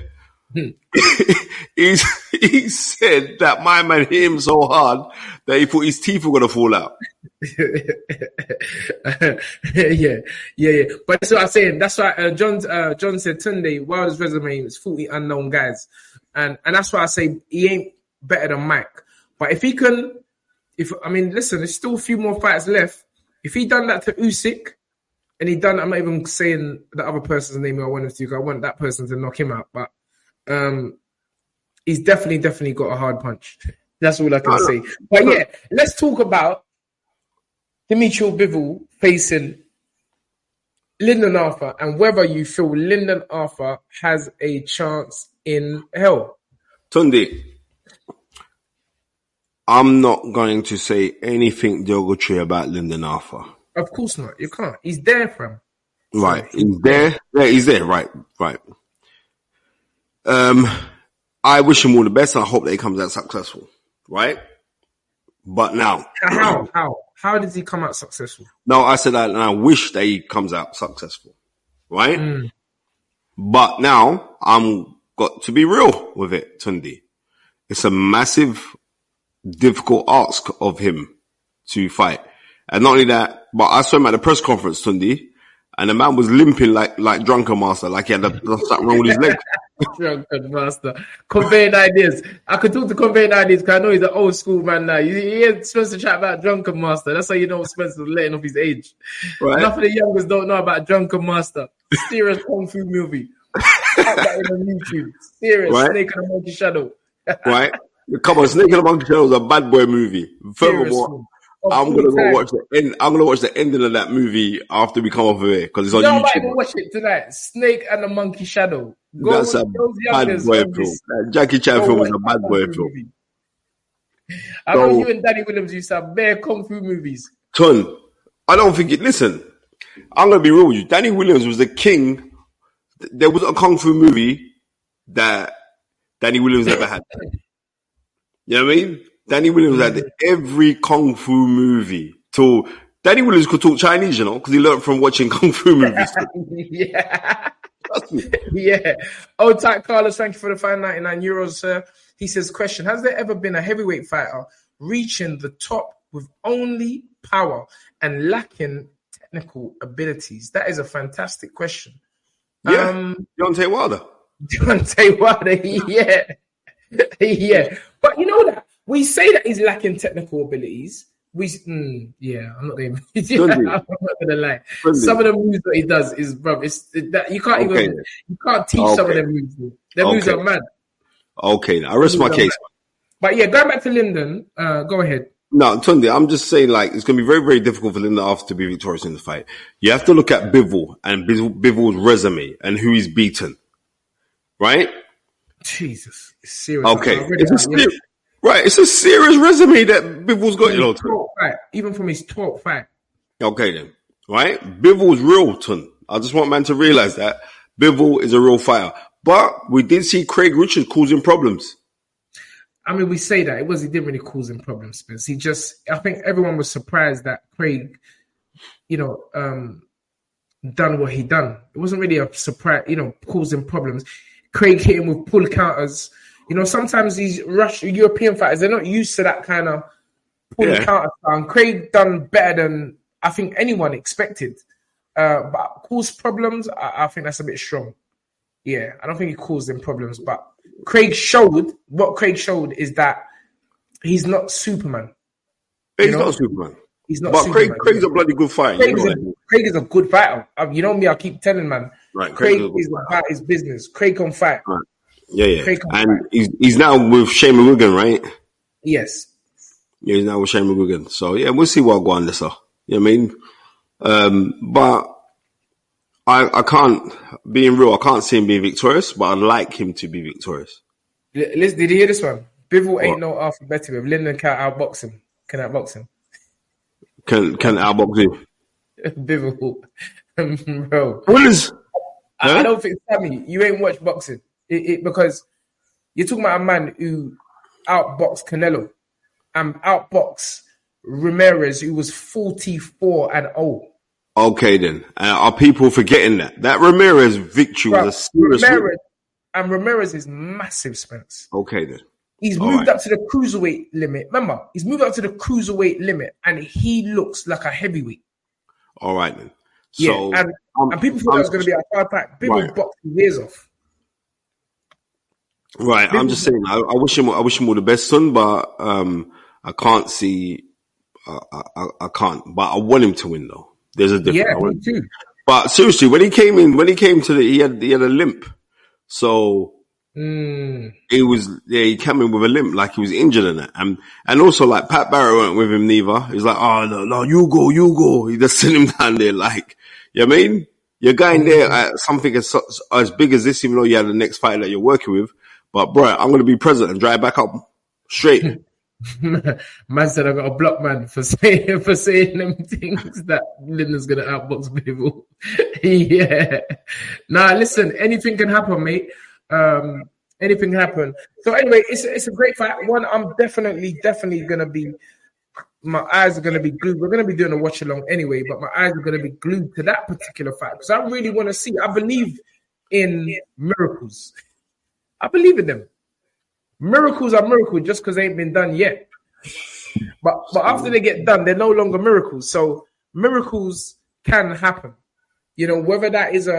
Speaker 3: he said that my man hit him so hard that he thought his teeth were gonna fall out.
Speaker 2: yeah. But that's what I'm saying. That's why John said Tunde, Wilder's resume is 40 unknown guys, and that's why I say he ain't better than Mike. But if he can, listen, there's still a few more fights left. If he done that to Usyk, and he done, I'm not even saying the other person's name I want him to, because I want that person to knock him out. But he's definitely got a hard punch. That's all I can say. But yeah, let's talk about Demetrius Bivol facing Lyndon Arthur and whether you feel Lyndon Arthur has a chance in hell.
Speaker 3: Tunde, I'm not going to say anything derogatory about Lyndon Arthur.
Speaker 2: Of course not. You can't. He's there for him.
Speaker 3: Right. He's there. Yeah, he's there. Right. I wish him all the best and I hope that he comes out successful. Right? But now.
Speaker 2: How does he come out successful?
Speaker 3: No, I said that and I wish that he comes out successful. Right? But now I'm got to be real with it, Tunde. It's a massive, difficult ask of him to fight. And not only that, but I saw him at the press conference, Tunde, and the man was limping like Drunken Master, like he had something wrong with his leg.
Speaker 2: Drunken Master. Conveying ideas. I could talk to Conveying Ideas because I know he's an old school man now. You hear Spencer chat about Drunken Master. That's how you know Spencer's letting off his age. Right. Enough of the youngers don't know about Drunken Master. Serious Kung Fu movie. That on YouTube. Serious. Right? Snake and the Monkey Shadow.
Speaker 3: Right? Come on, Snake and the Monkey Shadow is a bad boy movie. Furthermore, I'm gonna go watch the end. I'm gonna watch the ending of that movie after we come off of here because it's on YouTube.
Speaker 2: I might watch it tonight. Snake and the Monkey Shadow.
Speaker 3: That's a bad boy film. Jackie Chan film was a bad boy film.
Speaker 2: I know you and Danny Williams used to have bare kung fu movies.
Speaker 3: Ton, I don't think it. Listen, I'm gonna be real with you. Danny Williams was the king. There was a kung fu movie that Danny Williams never had. You know what I mean? Danny Williams had every kung fu movie. So Danny Williams could talk Chinese, you know, because he learned from watching kung fu movies.
Speaker 2: Yeah. Yeah. Oh, Ty Carlos, thank you for the €5.99, sir. He says, question, has there ever been a heavyweight fighter reaching the top with only power and lacking technical abilities? That is a fantastic question.
Speaker 3: Yeah. Deontay Wilder.
Speaker 2: Deontay Wilder, yeah. Yeah. But you know that? We say that he's lacking technical abilities. I'm not even. I'm not gonna lie. Some of the moves that he does is, bro. You can't teach some of them moves. Their moves are mad.
Speaker 3: Okay, I rest my case.
Speaker 2: But yeah, going back to Lyndon, go ahead.
Speaker 3: No, Tunde, I'm just saying, like, it's going to be very, very difficult for Lyndon Arthur to be victorious in the fight. You have to look at Bivol and Bivol's resume and who he's beaten, right?
Speaker 2: Jesus, it's serious.
Speaker 3: Okay, it's a serious resume that Bivol's got.
Speaker 2: Even from his top fight.
Speaker 3: Okay, then, right? Bivol's real, Ton. I just want man to realize that Bivol is a real fighter. But we did see Craig Richards causing problems.
Speaker 2: I mean, we say that. He didn't really cause him problems, Spence. I think everyone was surprised that Craig, done what he done. It wasn't really a surprise, causing problems. Craig hit him with pull counters. Sometimes these European fighters, they're not used to that kind of pull counter style. And Craig done better than I think anyone expected. But caused problems, I think that's a bit strong. Yeah, I don't think he caused them problems, but Craig showed is that he's not Superman.
Speaker 3: He's not Superman.
Speaker 2: He's not.
Speaker 3: But
Speaker 2: Superman,
Speaker 3: Craig's a bloody good fighter.
Speaker 2: Craig is a good fighter. You know me. I keep telling man.
Speaker 3: Right.
Speaker 2: Craig is about his business. Craig can fight.
Speaker 3: Right. Yeah. And he's now with Shane McGuigan, right?
Speaker 2: Yes.
Speaker 3: Yeah, he's now with Shane McGuigan. So yeah, we'll see what go on this. You know what I mean? But I can't, being real, I can't see him being victorious, but I'd like him to be victorious.
Speaker 2: Did you hear this one? Bivol ain't no Arthur Betty with Lyndon can outbox him.
Speaker 3: can outbox you.
Speaker 2: Bivol. Bro.
Speaker 3: What is?
Speaker 2: I don't think, Sammy, you ain't watched boxing. Because you're talking about a man who outboxed Canelo and outboxed Ramirez, who was 44-0.
Speaker 3: Okay, then. Are people forgetting that? That Ramirez victory was a serious win.
Speaker 2: Ramirez is massive, Spence.
Speaker 3: Okay, then.
Speaker 2: He's moved up to the cruiserweight limit. Remember, he's moved up to the cruiserweight limit, and he looks like a heavyweight.
Speaker 3: All right, then. So,
Speaker 2: yeah, and people thought that was going to be a hard fight. People boxed his ears off.
Speaker 3: Right, I'm just saying. I wish him all the best, son. But I can't see. I can't. But I want him to win, though. There's a difference.
Speaker 2: Yeah, me too.
Speaker 3: But seriously, when he came to he had a limp. So he came in with a limp, like he was injured in it. And also like Pat Barrett weren't with him neither. He's like, oh no, you go. He just sent him down there like, you know what I mean? You're going there at something as big as this, even though you had the next fight that you're working with. But bro, I'm going to be present and drive back up straight.
Speaker 2: Man said I got a block man for saying them things that Linda's gonna outbox people. Yeah. Nah, listen, anything can happen, mate. Anything can happen. So anyway, it's a great fight. One, I'm definitely gonna be. My eyes are gonna be glued. We're gonna be doing a watch along anyway, but my eyes are gonna be glued to that particular fight because I really want to see. I believe in miracles. I believe in them. Miracles are miracles just because they ain't been done yet. But after they get done, they're no longer miracles. So miracles can happen. You know, whether that is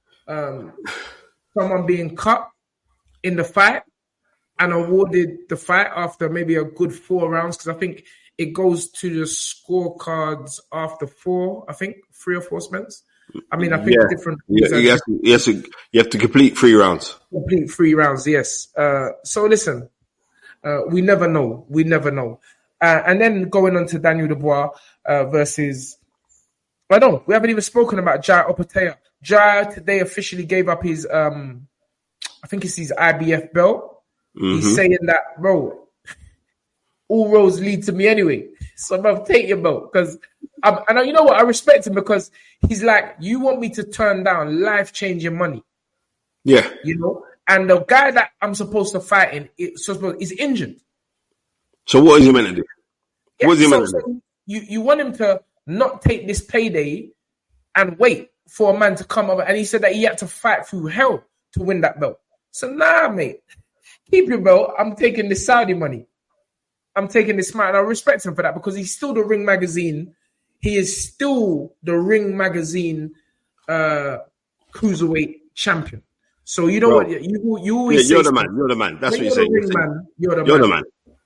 Speaker 2: someone being cut in the fight and awarded the fight after maybe a good 4 rounds, because I think it goes to the scorecards after 4, I think 3 or 4 spends. I mean, I think different.
Speaker 3: You have to complete 3 rounds.
Speaker 2: Complete 3 rounds, yes. So listen, we never know. And then going on to Daniel Dubois versus, we haven't even spoken about Jai Opetaia. Jai today officially gave up his, I think it's his IBF belt. Mm-hmm. He's saying that, bro, all roads lead to me anyway. So, bro, take your belt. Because, and you know what? I respect him because he's like, you want me to turn down life-changing money.
Speaker 3: Yeah.
Speaker 2: You know? And the guy that I'm supposed to fight in is injured.
Speaker 3: So what is he meant to do? What is he meant to do?
Speaker 2: You want him to not take this payday and wait for a man to come over. And he said that he had to fight through hell to win that belt. So, nah, mate. Keep your belt. I'm taking this Saudi money. I'm taking this smart, and I respect him for that because he's still the Ring Magazine. He is still the Ring Magazine cruiserweight champion. So you know what you always say.
Speaker 3: You're the man. You're the man. That's what you're saying.
Speaker 2: You're the man.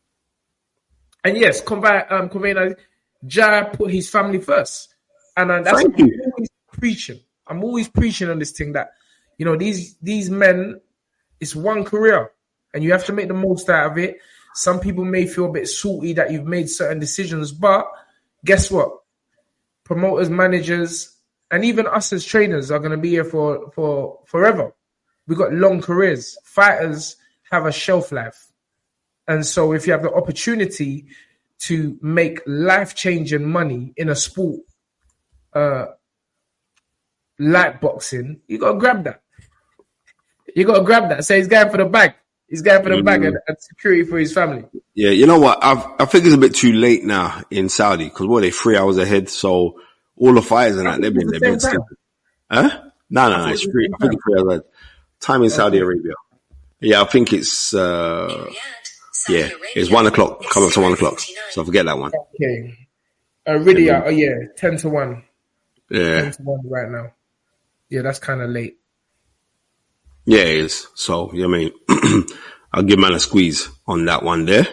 Speaker 2: And yes, convey Jai put his family first, and that's what I'm always preaching. I'm always preaching on this thing that these men, it's one career, and you have to make the most out of it. Some people may feel a bit salty that you've made certain decisions, but guess what? Promoters, managers, and even us as trainers are going to be here for forever. We've got long careers. Fighters have a shelf life. And so if you have the opportunity to make life-changing money in a sport like boxing, you got to grab that. So he's going for the bag. He's going for the bag and security for his family. Yeah,
Speaker 3: you know what? I think it's a bit too late now in Saudi because they're 3 hours ahead. So all the fighters and that they've been still. Huh? No, it's 3. I think it's 3 hours ahead. Time in Saudi Arabia. Yeah, I think it's it's 1 o'clock. Come up to 1 o'clock. So forget that one.
Speaker 2: Okay. Riyadh, 10-1.
Speaker 3: Yeah.
Speaker 2: 10-1 right now. Yeah, that's kind of late.
Speaker 3: Yeah, it is. So, I mean, I'll give man a squeeze on that one there.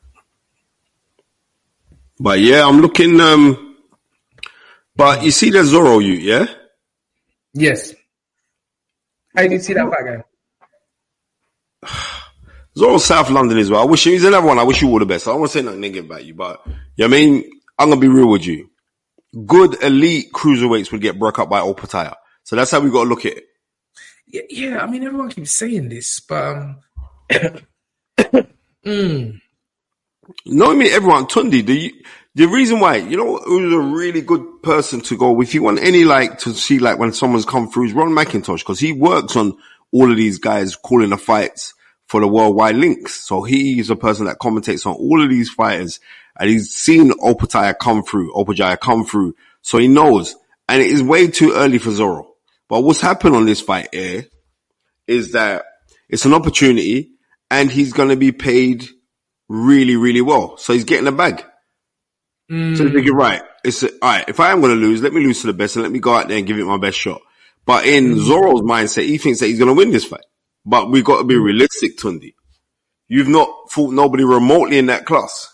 Speaker 3: But yeah, I'm looking, but you see the Zorro yeah?
Speaker 2: Yes. How did you see that fight guy?
Speaker 3: Zorro South London as well. He's another one. I wish you all the best. I don't want to say nothing negative about you, but I mean, I'm going to be real with you. Good elite cruiserweights would get broke up by Opetaia. So that's how we got to look at it.
Speaker 2: Yeah, I mean, everyone keeps saying this, but No,
Speaker 3: I mean everyone. Tundi, do The reason why, you know, who's a really good person to go, if you want any, like, to see, like, when someone's come through, is Ron McIntosh, because he works on all of these guys calling the fights for the worldwide links. So he is a person that commentates on all of these fighters, and he's seen Opajaya come through. So he knows, and it is way too early for Zorro. But what's happened on this fight here is that it's an opportunity, and he's going to be paid really, really well. So he's getting a bag. So he's thinking, right, alright, if I am going to lose, let me lose to the best and let me go out there and give it my best shot. But in Zorro's mindset, he thinks that he's going to win this fight. But we've got to be realistic, Tundi. You've not fought nobody remotely in that class.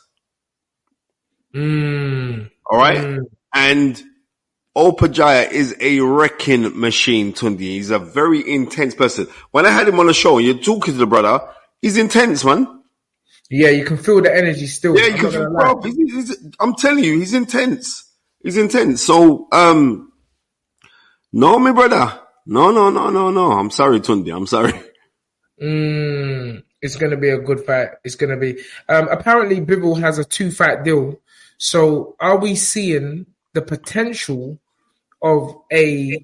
Speaker 3: Alright? And Opajaya is a wrecking machine, Tundi. He's a very intense person. When I had him on the show and you're talking to the brother, he's intense, man.
Speaker 2: Yeah, you can feel the energy still.
Speaker 3: Yeah, you can feel, bro. I'm telling you, he's intense. He's intense. So, no, my brother. No. I'm sorry, Tundi. I'm sorry.
Speaker 2: It's going to be a good fight. It's going to be, apparently Bivol has a 2-fight deal. So are we seeing the potential of a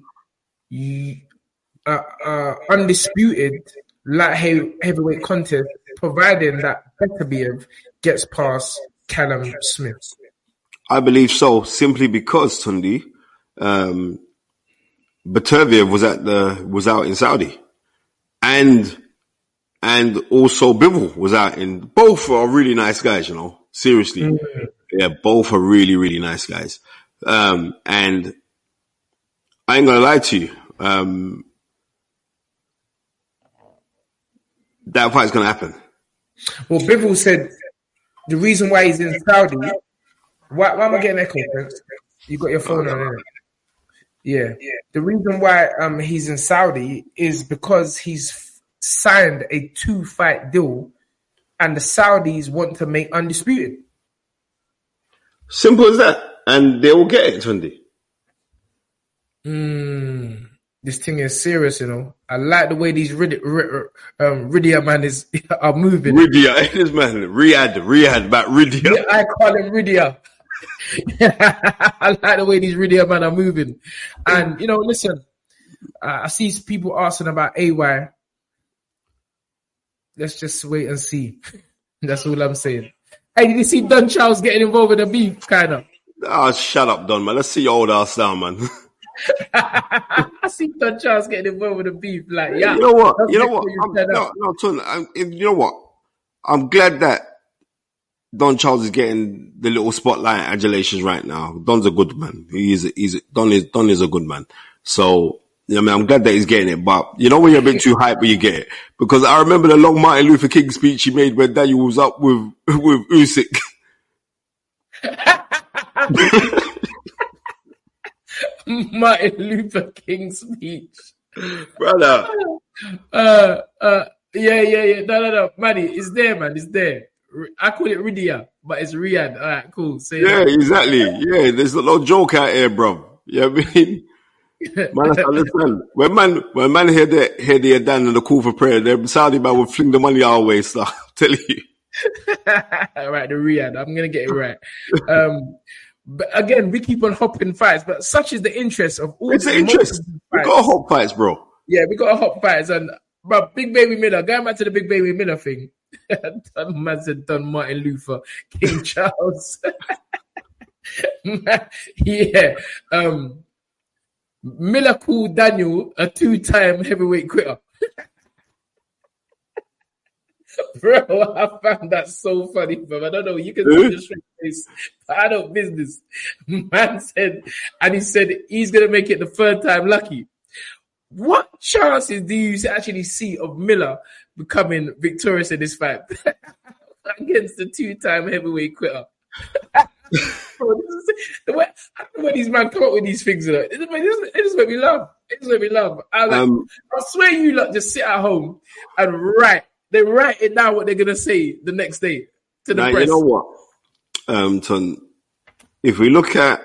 Speaker 2: undisputed light heavyweight contest, providing that Beterbiev gets past Callum Smith?
Speaker 3: I believe so, simply because, Tundi, Beterbiev was out in Saudi, and also Bivol was out in. Both are really nice guys, you know. Seriously, yeah, both are really, really nice guys. And I ain't gonna lie to you. That fight's gonna happen.
Speaker 2: Well, Bivol said the reason why he's in Saudi. Why am I getting echo? You got your phone on, innit? Yeah. The reason why he's in Saudi is because he's signed a 2-fight deal, and the Saudis want to make undisputed.
Speaker 3: Simple as that, and they will get it, Tundi.
Speaker 2: This thing is serious, you know. I like the way these Riddia man are moving.
Speaker 3: Riddia, it is, man. Riyadh, about Riddia.
Speaker 2: Yeah, I call him Riddia. I like the way these Riddia man are moving. And, you know, listen, I see people asking about AY. Let's just wait and see. That's all I'm saying. Hey, did you see Don Charles getting involved in the beef, kind of?
Speaker 3: Oh, shut up, Don, man. Let's see your old ass down, man.
Speaker 2: I see Don Charles getting involved with the beef. Like, yeah.
Speaker 3: You know what? Ton, you know what? I'm glad that Don Charles is getting the little spotlight adulations right now. Don's a good man. Don is a good man. So, I mean, I'm glad that he's getting it, but you know when you're a bit too hype when you get it? Because I remember the long Martin Luther King speech he made when Daniel was up with Usyk.
Speaker 2: Martin Luther King speech.
Speaker 3: Brother.
Speaker 2: Yeah. No. Manny, it's there, man. It's there. I call it Riddia, but it's Riyadh. All right, cool.
Speaker 3: Yeah, exactly. Yeah, there's a lot of joke out here, bro. You know what I mean? Man, I understand. When man hear the adhan and the call for prayer, the Saudi man will fling the money our way, so I'll tell you.
Speaker 2: Right, the Riyadh. I'm going to get it right. But again, we keep on hopping fights, but such is the interest of all.
Speaker 3: It's the interest. We got hop fights, bro.
Speaker 2: Yeah, we got hop fights. And, but Big Baby Miller, going back to the Big Baby Miller thing. Man said Don Martin Luther King Charles. Yeah. Miller called Daniel a 2-time heavyweight quitter. Bro, I found that so funny, bro. I don't know. You can see the straight face. I don't business. Man said, and he said he's going to make it the 3rd time lucky. What chances do you actually see of Miller becoming victorious in this fight against the 2-time heavyweight quitter? The way these men come up with these things, it just make me laugh. It just make me laugh. I swear you lot just sit at home and write. They write it down what they're gonna say the next day to the press.
Speaker 3: You know what, Ton? If we look at,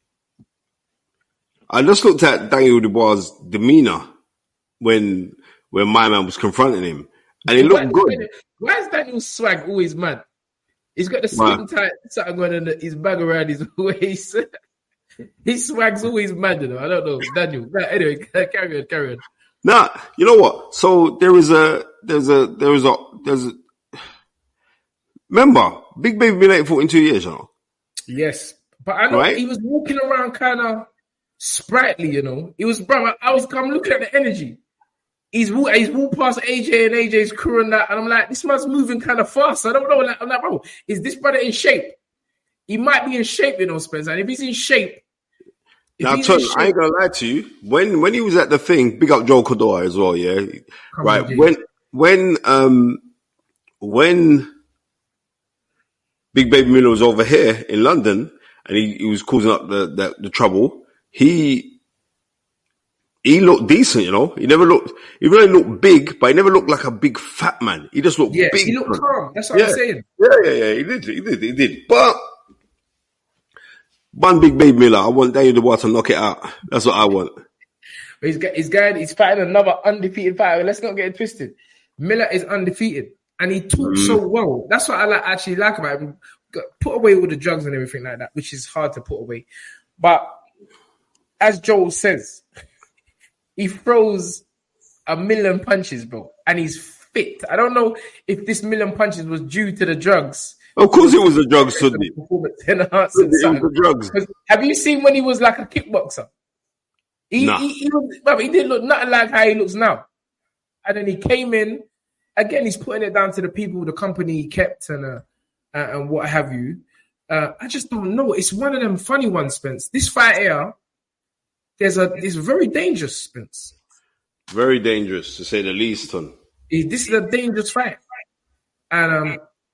Speaker 3: I just looked at Daniel Dubois' demeanor when my man was confronting him, and it looked good.
Speaker 2: Why is Daniel's swag always mad? He's got the skin tight something going in his bag around his waist. His swag's always mad, you know. I don't know, Daniel. Anyway, carry on.
Speaker 3: Nah, you know what? So there's a. Remember, Big Baby been late 42 years, you know.
Speaker 2: Yes, but I know he was walking around kind of sprightly, you know. He was, bro. I'm looking at the energy. He's walked past AJ and AJ's crew and that, and I'm like, this man's moving kind of fast. I don't know. I'm like, bro, is this brother in shape? He might be in shape, you know, Spencer. And if he's in shape,
Speaker 3: now, Tony, I ain't gonna lie to you. When he was at the thing, big up Joe Cordova as well, yeah. Right. When Big Baby Miller was over here in London and he was causing up the trouble, he looked decent, you know. He really looked big, but he never looked like a big fat man. He just looked big.
Speaker 2: He looked calm. That's what I'm saying.
Speaker 3: Yeah. He did. But one Big Baby Miller, I want Daniel Dubois to knock it out. That's what I want.
Speaker 2: He's fighting another undefeated fighter. Let's not get it twisted. Miller is undefeated. And he talks so well. That's what I actually like about him. Put away all the drugs and everything like that, which is hard to put away. But as Joel says, he throws 1,000,000 punches, bro. And he's fit. I don't know if this 1,000,000 punches was due to the drugs.
Speaker 3: Of course it was the drugs, Sunday.
Speaker 2: It was the drugs. Have you seen when he was like a kickboxer? He didn't look nothing like how he looks now. And then he came in. Again, he's putting it down to the people, the company he kept, and what have you. I just don't know. It's one of them funny ones, Spence. This fight here, it's very dangerous, Spence.
Speaker 3: Very dangerous, to say the least, Ton.
Speaker 2: This is a dangerous fight. And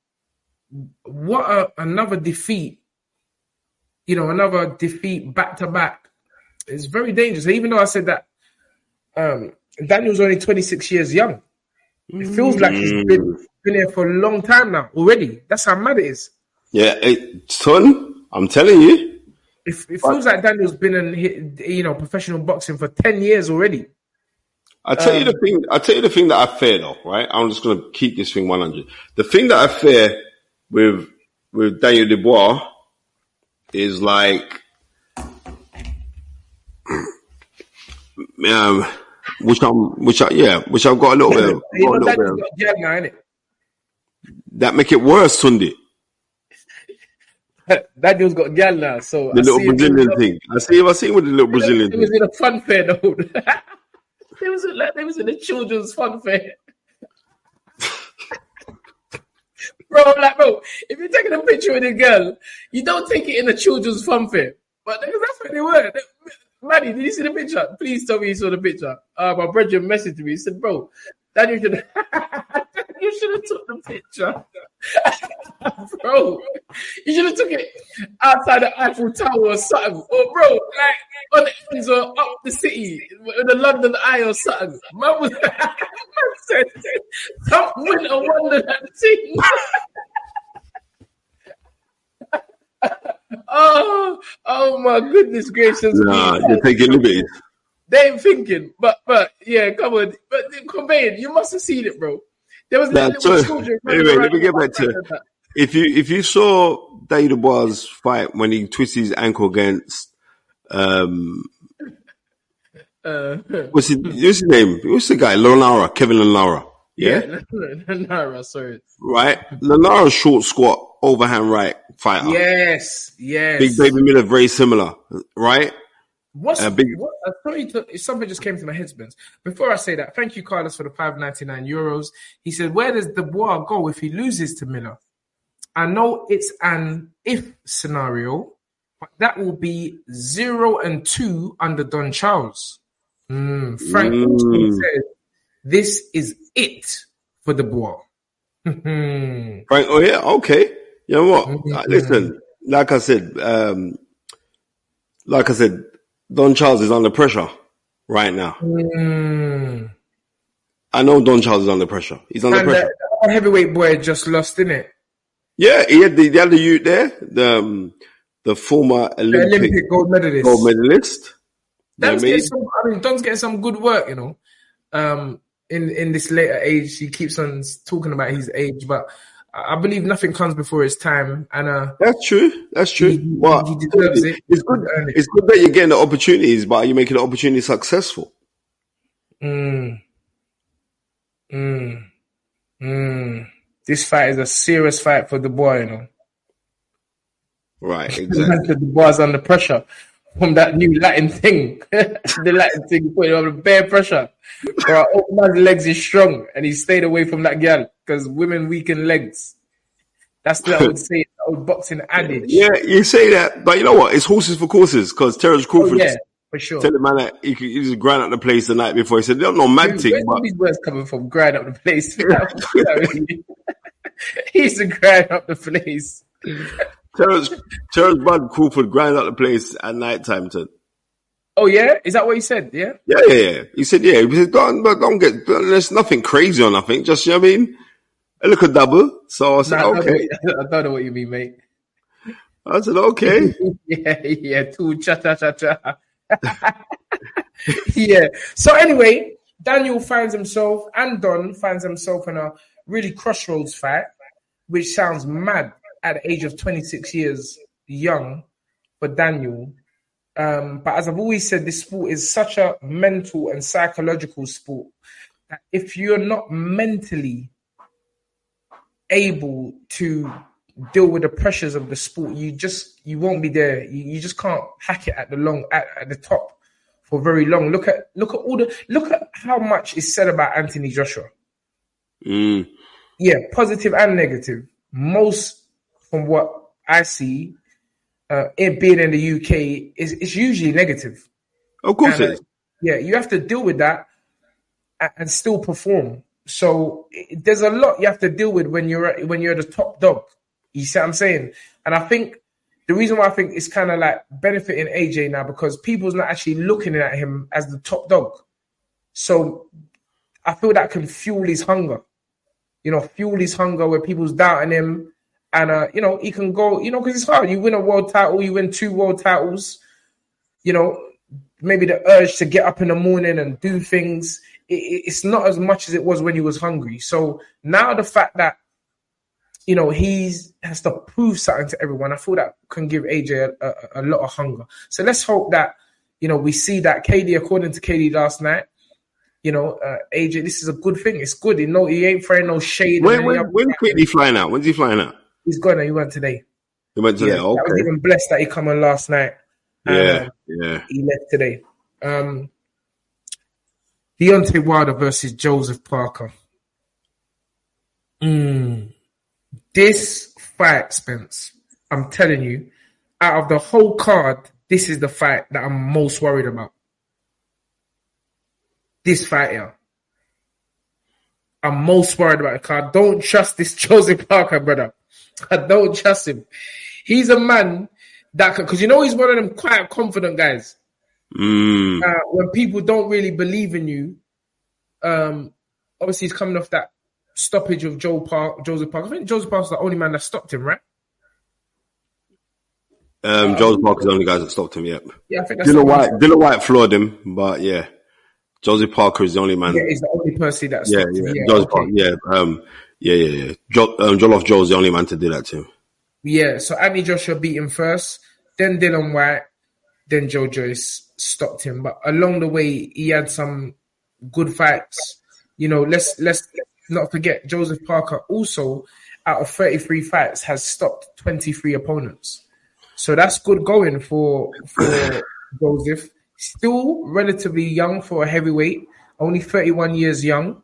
Speaker 2: another defeat. You know, another defeat back to back. It's very dangerous. Even though I said that Daniel's only 26 years young. It feels like he's been here for a long time now already. That's how mad it is.
Speaker 3: Yeah, Son, I'm telling you.
Speaker 2: It feels like Daniel's been in professional boxing for 10 years already.
Speaker 3: I'll tell you the thing that I fear though, right? I'm just gonna keep this thing 100. The thing that I fear with Daniel Dubois is like which I've got a little bit. That make it worse, Sunday.
Speaker 2: Daniel's got gal now, so
Speaker 3: the little Brazilian thing. I see with the little Brazilian thing.
Speaker 2: It was in a fun fair though. They was in a children's fun fair. Bro, if you're taking a picture with a girl, you don't take it in a children's fun fair. But that's where they were. Manny, did you see the picture? Please tell me you saw the picture. My brother messaged me. He said, bro, Daniel should have took the picture. Bro, you should have took it outside the Eiffel Tower or something. Or, bro, like on the ends or up the city, in the London Eye or something. Man said, some winter wonderland thing. Oh my goodness gracious!
Speaker 3: Nah, you're taking liberties.
Speaker 2: They ain't thinking, but yeah, come on. But conveying, you must have seen it, bro. There was little children.
Speaker 3: Anyway, let me get back to if you saw Daniel Dubois' fight when he twisted his ankle against what's his name? What's the guy? Kevin Lanara. Yeah,
Speaker 2: Lanara. Sorry.
Speaker 3: Right, Lanara's short squat, overhand right fighter.
Speaker 2: Yes.
Speaker 3: Big Baby Miller, very similar, right?
Speaker 2: Something just came to my head, Spence. Before I say that, thank you, Carlos, for the €5.99. He said, where does Dubois go if he loses to Miller? I know it's an if scenario, but that will be 0-2 under Don Charles. Frank said, this is it for Dubois.
Speaker 3: Frank, oh yeah, okay. You know what? Listen, like I said, Don Charles is under pressure right now. I know Don Charles is under pressure. He's under pressure.
Speaker 2: The heavyweight boy just lost, didn't it?
Speaker 3: Yeah, he had the youth there, the former Olympic
Speaker 2: gold medalist.
Speaker 3: Don's
Speaker 2: getting some good work, you know. In this later age, he keeps on talking about his age, but I believe nothing comes before its time, and
Speaker 3: That's true. Well,
Speaker 2: he deserves it.
Speaker 3: It's good. It's good that you're getting the opportunities, but are you making the opportunity successful?
Speaker 2: This fight is a serious fight for the boy, you know.
Speaker 3: Right, exactly.
Speaker 2: The boy's under pressure from that new Latin thing. The Latin thing put him under bare pressure. Bro, old man's legs is strong, and he stayed away from that girl because women weaken legs. That's what I would say. Old boxing adage.
Speaker 3: Yeah, you say that, but you know what? It's horses for courses because Terence Crawford.
Speaker 2: Yeah, for sure.
Speaker 3: Tell the man that he just grind up the place the night before. He said, "There's no mad thing."
Speaker 2: Where's these words coming from? Grind up the place. He used to grind up the place.
Speaker 3: Terence Bud Crawford grind up the place at night time.
Speaker 2: Oh yeah, is that what he said? Yeah.
Speaker 3: Yeah. He said, "Yeah." He said, "Don't get. There's nothing crazy or nothing. Just, you know what I mean, a little double." So I said, "Okay."
Speaker 2: I don't know what you mean, mate.
Speaker 3: I said, "Okay."
Speaker 2: yeah. Too cha. Yeah. So anyway, Daniel finds himself and Don finds himself in a really crossroads fight, which sounds mad at the age of 26 years young for Daniel. But as I've always said, this sport is such a mental and psychological sport that if you're not mentally able to deal with the pressures of the sport, you won't be there. You just can't hack it at the top for very long. Look at how much is said about Anthony Joshua. Yeah, positive and negative. Most from what I see, it being in the UK is usually negative.
Speaker 3: Of course it is.
Speaker 2: Yeah, you have to deal with that and still perform. So there's a lot you have to deal with when you're the top dog. You see what I'm saying? And I think the reason why I think it's kind of like benefiting AJ now because people's not actually looking at him as the top dog. So I feel that can fuel his hunger. Fuel his hunger where people's doubting him. And, he can go, because it's hard. You win a world title, you win 2 world titles, maybe the urge to get up in the morning and do things. It's not as much as it was when he was hungry. So now the fact that, he has to prove something to everyone, I feel that can give AJ a lot of hunger. So let's hope that, we see that KD, according to KD last night, AJ, this is a good thing. It's good. He ain't throwing no shade.
Speaker 3: When KD flying out? When's he flying out?
Speaker 2: He's gone. He went today.
Speaker 3: He went today. Okay.
Speaker 2: I was even blessed that he come on last night.
Speaker 3: Yeah.
Speaker 2: He left today. Deontay Wilder versus Joseph Parker. This fight, Spence, I'm telling you, out of the whole card, this is the fight that I'm most worried about. This fight here. I'm most worried about the card. I don't trust this Joseph Parker, brother. I don't trust him. He's a man that, because he's one of them quite confident guys. When people don't really believe in you, obviously he's coming off that stoppage of Joseph Parker. I think Joseph Parker's the only man that stopped him, right?
Speaker 3: Joseph Parker's the only guy that stopped him, yep.
Speaker 2: Yeah, I think that's
Speaker 3: Dylan White floored him, but yeah. Joseph Parker is the only man.
Speaker 2: Yeah, he's the only person that stopped him.
Speaker 3: Yeah. Joseph Parker, yeah. Jollof Joe's the only man to do that to him.
Speaker 2: Yeah, so Anthony Joshua beat him first, then Dylan White, then Joe Joyce stopped him. But along the way, he had some good fights. Let's not forget, Joseph Parker also, out of 33 fights, has stopped 23 opponents. So that's good going for Joseph. Still relatively young for a heavyweight, only 31 years young.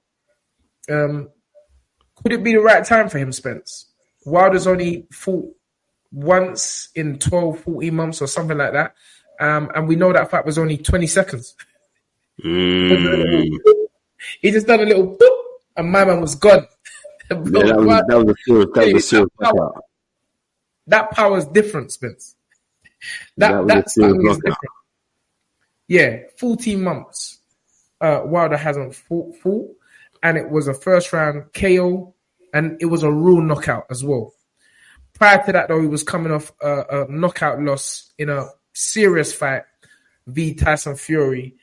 Speaker 2: Could it be the right time for him, Spence? Wilder's only fought once in 12, 14 months or something like that. And we know that fight was only 20 seconds. He just done a little boop, and my man was gone.
Speaker 3: That was serious.
Speaker 2: That power is different, Spence. That's different. Yeah, 14 months. Wilder hasn't fought, and it was a first round KO, and it was a real knockout as well. Prior to that, though, he was coming off a knockout loss in a serious fight v Tyson Fury,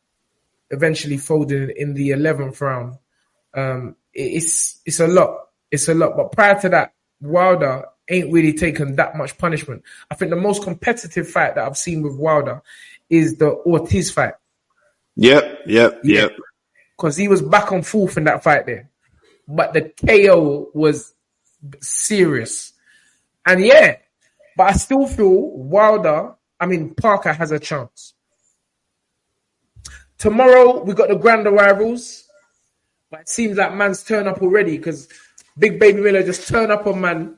Speaker 2: eventually folded in the 11th round. It's a lot. it's a lot. But prior to that, Wilder ain't really taken that much punishment. I think the most competitive fight that I've seen with Wilder is the Ortiz fight.
Speaker 3: Yep.
Speaker 2: Because he was back and forth in that fight there. But the KO was serious. And but I still feel Parker has a chance. Tomorrow, we got the grand arrivals. But it seems like man's turned up already because Big Baby Miller just turned up on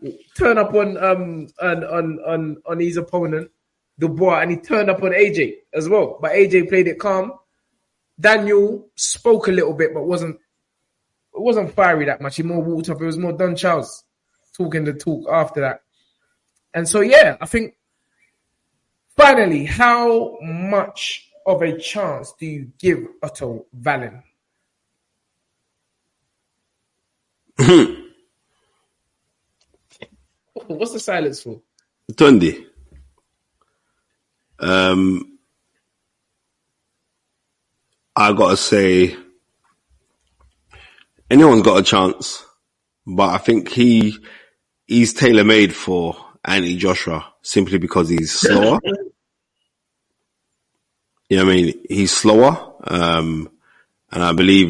Speaker 2: his opponent, Dubois, and he turned up on AJ as well. But AJ played it calm. Daniel spoke a little bit, but it wasn't fiery that much. He more walked up. It was more Don Charles talking the talk after that. And so, I think finally, how much of a chance do you give Otto Wallin? What's the silence for?
Speaker 3: Tundi. I gotta say, anyone's got a chance, but I think he's tailor-made for Anthony Joshua simply because he's slower. You know what I mean? He's slower, and I believe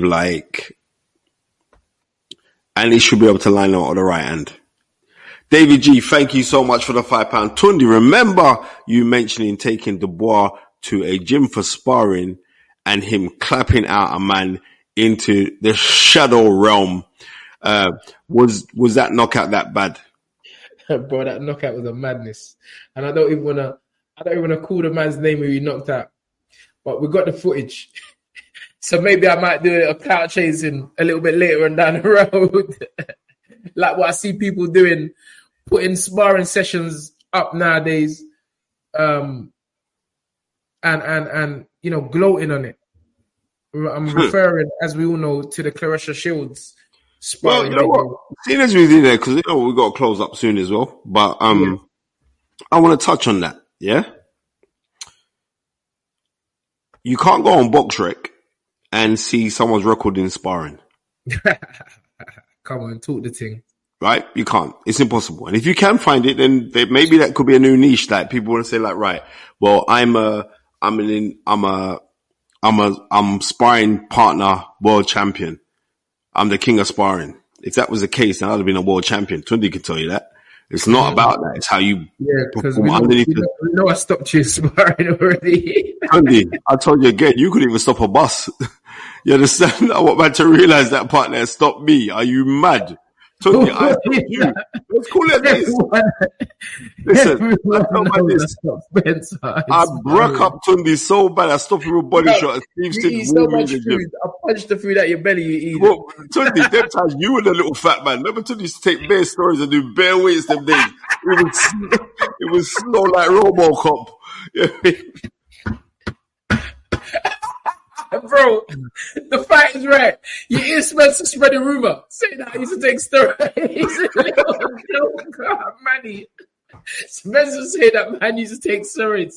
Speaker 3: Anthony should be able to line out on the right hand. David G, thank you so much for the £5. Tundi, remember you mentioning taking Dubois to a gym for sparring and him clapping out a man into the shadow realm. Was that knockout that bad?
Speaker 2: Bro, that knockout was a madness. And I don't even wanna call the man's name who he knocked out. But we got the footage. So maybe I might do a clout chasing a little bit later on down the road. Like what I see people doing, putting sparring sessions up nowadays, and gloating on it. I'm referring, as we all know, to the Claressa Shields sparring.
Speaker 3: Well, you know what? Seeing as we're in there, because we've got to close up soon as well. But I want to touch on that. Yeah, you can't go on BoxRec and see someone's record in sparring.
Speaker 2: Come on, talk the thing.
Speaker 3: Right? You can't. It's impossible. And if you can find it, then maybe that could be a new niche that people want to say right, well, I'm sparring partner, world champion. I'm the king of sparring. If that was the case, then I'd have been a world champion. Tundi can tell you that. It's not about that. It's how you perform underneath.
Speaker 2: We know I stopped you sparring already.
Speaker 3: Tundi, I told you again, you couldn't even stop a bus. You understand? I want man to realize that partner has stopped me. Are you mad? Tundi, I stopped you. Let's call it this. Listen, I broke up Tundi so bad. I stopped him with body shot.
Speaker 2: You eat so much food. I punched the food out your belly. You eat
Speaker 3: it. Tundi, them times you were the little fat man. Remember Tundi used to take bare stories and do bare weights them days. It was slow like RoboCop.
Speaker 2: Bro, the fight is right. You hear Spencer spreading rumor saying that he used to take steroids. Manny. Spencer said that man used to take steroids.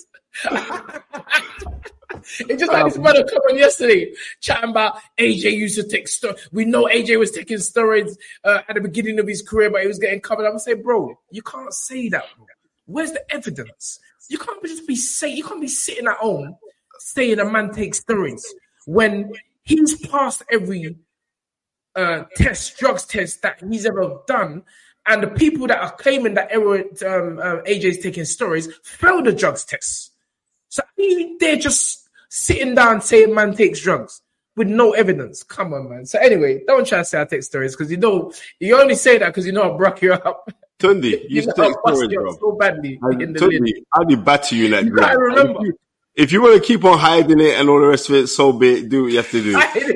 Speaker 2: It's just like this brother come on yesterday chatting about AJ used to take steroids. We know AJ was taking steroids at the beginning of his career, but he was getting covered up. I say, bro, you can't say that, bro. Where's the evidence? You can't just be saying, you can't be sitting at home saying a man takes steroids when he's passed every drugs test that he's ever done, and the people that are claiming that AJ's taking steroids failed the drugs test. So they're just sitting down saying man takes drugs with no evidence. Come on, man. So anyway, don't try to say I take steroids because you only say that because you know I broke you up.
Speaker 3: Tundi, you take steroids, bro.
Speaker 2: So badly.
Speaker 3: Tundi, I'll be batter you in that.
Speaker 2: You gotta remember.
Speaker 3: If you want to keep on hiding it and all the rest of it, so be it. Do what you have to do.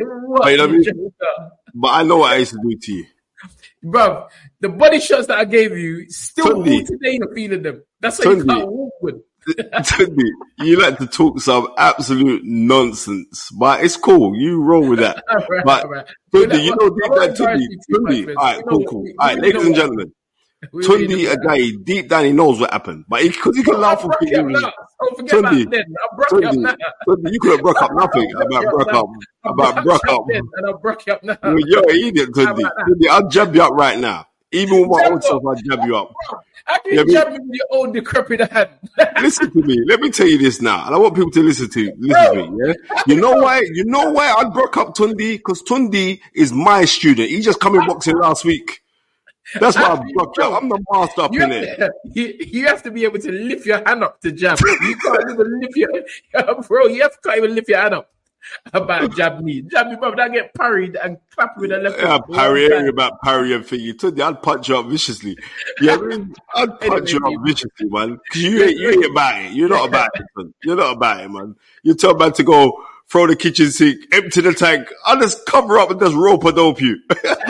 Speaker 3: But I know what I used to do to you.
Speaker 2: Bro, the body shots that I gave you, still today you're feeling them. That's why you can't walk with.
Speaker 3: Tundi, you like to talk some absolute nonsense, but it's cool. You roll with that. Right. Tundi, you know deep down, Tundi. All right, cool. All right, ladies and gentlemen. Tundi, a guy deep down, he knows what happened, but because he can laugh for things. Tundi, you could have broke up nothing about broke up.
Speaker 2: And I broke you up now.
Speaker 3: You're an idiot, Tundi. Tundi, I'll jab you up right now. Even with my own self, I'll jab you up.
Speaker 2: How can you jab me with your own decrepit hand?
Speaker 3: Listen to me. Let me tell you this now, and I want people to listen to me. Yeah, you know why? You know why I broke up Tundi? Because Tundi is my student. He just come in boxing last week. That's why I broke up. I'm the master up in it.
Speaker 2: You have to be able to lift your hand up to jab. You can't even lift your bro. You can't even lift your hand up. About jab me, bro. That get parried and clap with the left.
Speaker 3: Yeah, parry about parry and thing. You told me I'd punch you up viciously. Yeah, I'd punch you up viciously, man. Cause you ain't about it. You're not about it, man. You're not about it, man. You tell man to go throw the kitchen sink, empty the tank. I'll just cover up and just rope a dope you.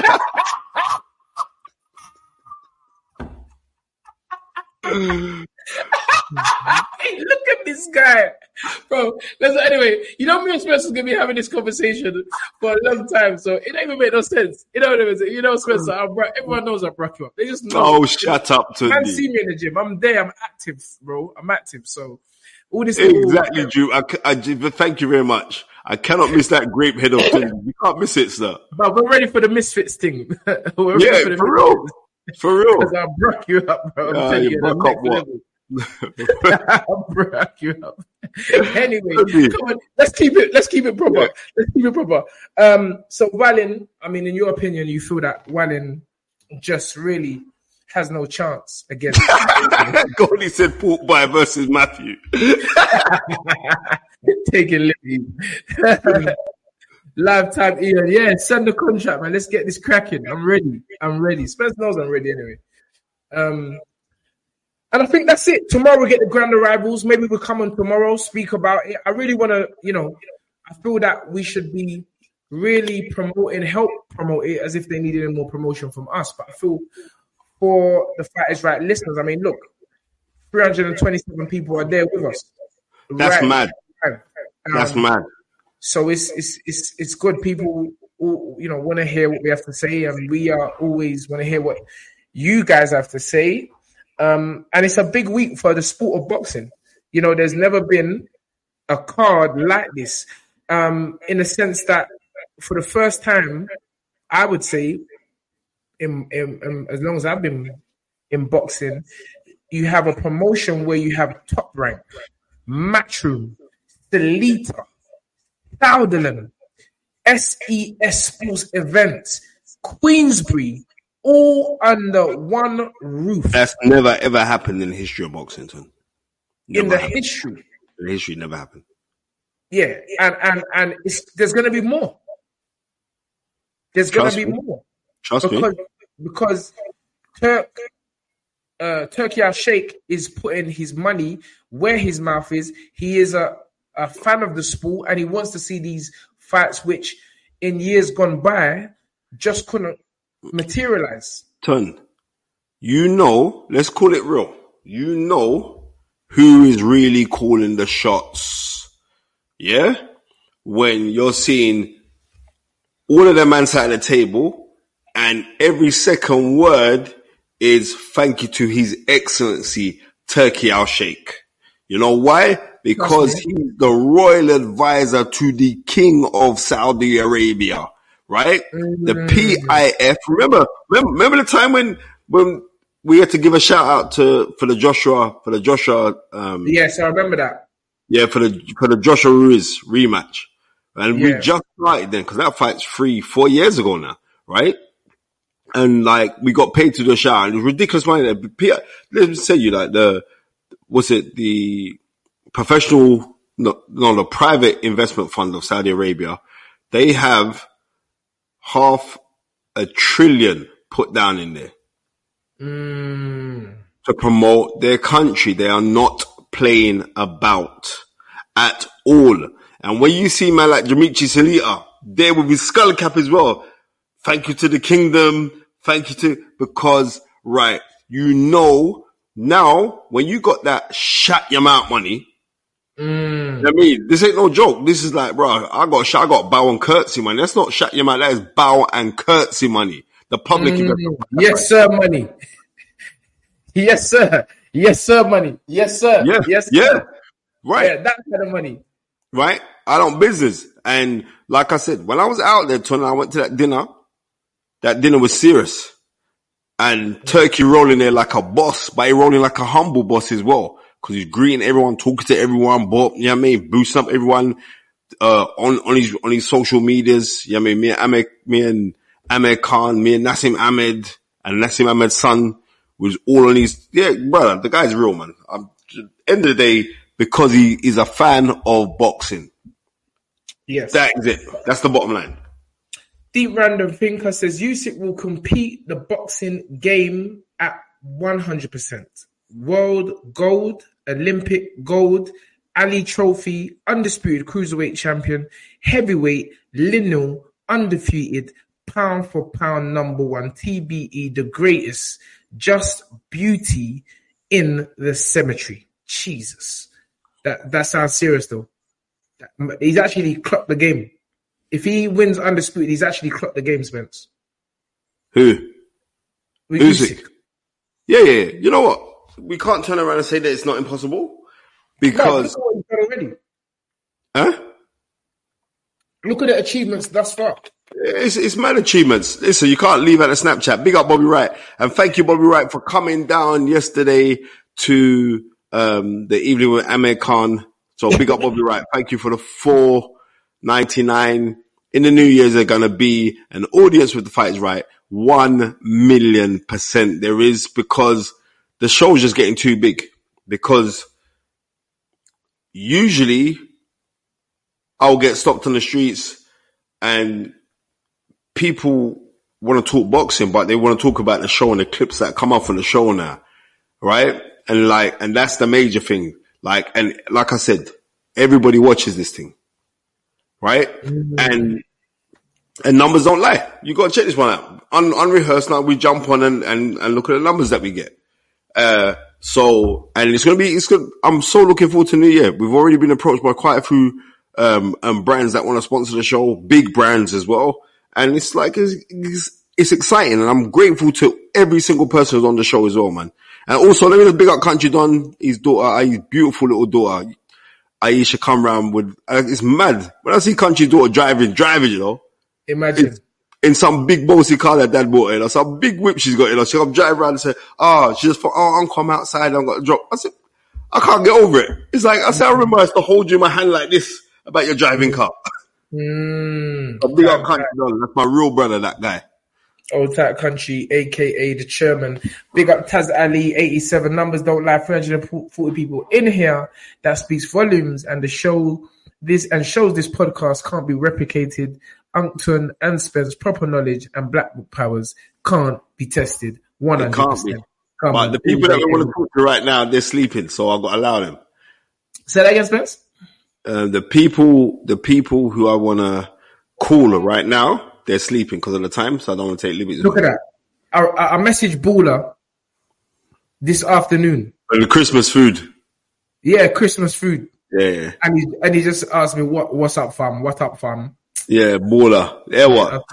Speaker 2: Hey, look at this guy, bro. Anyway, you know me and Spencer's gonna be having this conversation for a long time, so it don't even make no sense. You know what I mean? You know, Spencer, everyone knows I brought you up. They just know.
Speaker 3: Oh, shut up, Tundi.
Speaker 2: Man, see me in the gym. I'm there. I'm active, bro. I'm active. So all this
Speaker 3: exactly, Drew. Thank you very much. I cannot miss that grape head of Tundi. You can't miss it, sir.
Speaker 2: But we're ready for the misfits thing.
Speaker 3: For real. For real.
Speaker 2: Because I broke you up, bro.
Speaker 3: You broke up what?
Speaker 2: I broke you up. Anyway, come on, let's keep it proper. Yeah. Let's keep it proper. So Wallin, I mean, in your opinion, you feel that Wallin just really has no chance against
Speaker 3: Goldie said Pork Pie versus Matthew.
Speaker 2: Taking liberty. Lifetime Ian. Yeah, send the contract, man. Let's get this cracking. I'm ready. Spence knows I'm ready anyway. And I think that's it. Tomorrow we get the grand arrivals. Maybe we'll come on tomorrow, speak about it. I really want to, I feel that we should be really help promote it as if they needed any more promotion from us. But I feel for the Fight Is Right listeners, I mean, look, 327 people are there with us.
Speaker 3: That's mad. That's mad.
Speaker 2: So it's good. People, want to hear what we have to say, and we are always want to hear what you guys have to say. And it's a big week for the sport of boxing. There's never been a card like this, in the sense that for the first time, I would say, in as long as I've been in boxing, you have a promotion where you have Top Rank, Matchroom, Delita, Souderland, SES Sports Events, Queensbury, all under one roof.
Speaker 3: That's never ever happened in the history of boxing.
Speaker 2: History.
Speaker 3: In history, never happened.
Speaker 2: Yeah, and there's going to be more. Trust me. Because Turki Al-Sheikh is putting his money where his mouth is. He is a fan of the sport, and he wants to see these fights which in years gone by just couldn't materialize.
Speaker 3: Ton, let's call it real. Who is really calling the shots. Yeah? When you're seeing all of them man sat at the table and every second word is thank you to His Excellency Turki Al-Sheikh. You know why? Because he's the royal advisor to the King of Saudi Arabia, right? The PIF. Remember the time when we had to give a shout out for the Joshua.
Speaker 2: Yes, I remember that.
Speaker 3: Yeah, for the Joshua Ruiz rematch, and we just started then because that fight's 3-4 years ago now, right? And we got paid to do a shout out. It was ridiculous money. Let me tell you, the professional, the private investment fund of Saudi Arabia, they have $500 billion put down in there to promote their country. They are not playing about at all. And when you see man like Dimitri Salita there with his skull cap as well, thank you to the kingdom, because now when you got that shut your mouth money, I mean, this ain't no joke. This is bro, I got bow and curtsy money. That's not shut your mouth. That is bow and curtsy money. The public.
Speaker 2: Yes, sir, money. Yes, sir. Yes, sir, money. Yes, sir.
Speaker 3: Yeah.
Speaker 2: Yes, sir.
Speaker 3: Yeah. Right.
Speaker 2: Yeah, that kind of money.
Speaker 3: Right. I don't business. And like I said, when I was out there, Tony, I went to that dinner. That dinner was serious. And Turkey rolling there like a boss, but he rolling like a humble boss as well. Cause he's greeting everyone, talking to everyone, but, you know what I mean? Boosting up everyone, on his social medias. You know what I mean? Me and Amir Khan, me and Nassim Ahmed's son was all on his, yeah, brother, the guy's real, man. End of the day, because he is a fan of boxing.
Speaker 2: Yes.
Speaker 3: That is it. That's the bottom line.
Speaker 2: Deep Random Thinker says Usyk will compete the boxing game at 100%. World gold, Olympic gold, Ali Trophy, undisputed cruiserweight champion, heavyweight, lineal, undefeated, pound for pound number one, TBE, the greatest, just beauty in the cemetery. Jesus. That sounds serious though. He's actually clocked the game. If he wins undisputed, he's actually clocked the game, Spence.
Speaker 3: Who?
Speaker 2: Usyk.
Speaker 3: Yeah. You know what? We can't turn around and say that it's not impossible because.
Speaker 2: No, look at what he's done already.
Speaker 3: Huh?
Speaker 2: Look at the achievements thus far.
Speaker 3: It's mad achievements. Listen, you can't leave out the Snapchat. Big up Bobby Wright. And thank you, Bobby Wright, for coming down yesterday to the evening with Amir Khan. So big up Bobby Wright. Thank you for the $4.99. In the New Year's, there's going to be an audience with The Fight Is Right. 1,000,000%. There is, because the show's just getting too big. Because usually I'll get stopped on the streets and people want to talk boxing, but they want to talk about the show and the clips that come up from the show now. Right? And that's the major thing. Like I said, everybody watches this thing. Right? Mm-hmm. And numbers don't lie. You got to check this one out. Unrehearsed now, we jump on and look at the numbers that we get. I'm so looking forward to New Year. We've already been approached by quite a few, brands that want to sponsor the show, big brands as well. And it's like, it's exciting. And I'm grateful to every single person who's on the show as well, man. And also, let me just big up Country Don, his daughter, his beautiful little daughter, Aisha, come round with, it's mad. When I see Country's daughter driving, you know.
Speaker 2: Imagine.
Speaker 3: In some big bossy car that dad bought, you know, some big whip she's got, you know. She'll drive around and say, she just thought, Uncle, I'm outside, I've got to drop. I said, I can't get over it. It's like, I said, I remember I used to hold you in my hand like this about your driving car. Big up Country Don. That's my real brother, that guy.
Speaker 2: Old Tight Country, aka the chairman. Big up Taz Ali, 87. Numbers don't lie. 340 people in here. That speaks volumes, and shows this podcast can't be replicated. Uncton and Spence proper knowledge and black book powers can't be tested. 100%.
Speaker 3: It can't be. But the people that we want to talk to right now, they're sleeping, so I've got to allow them. Say that again, Spence. The people who I want to call right now, they're sleeping because of the time, so I don't want to take liberties.
Speaker 2: Look at that. I messaged Baller this afternoon.
Speaker 3: And the Christmas food.
Speaker 2: Yeah, Christmas food.
Speaker 3: Yeah.
Speaker 2: And he just asked me, what's up, fam? What up, fam?
Speaker 3: Yeah, Baller. Yeah, what?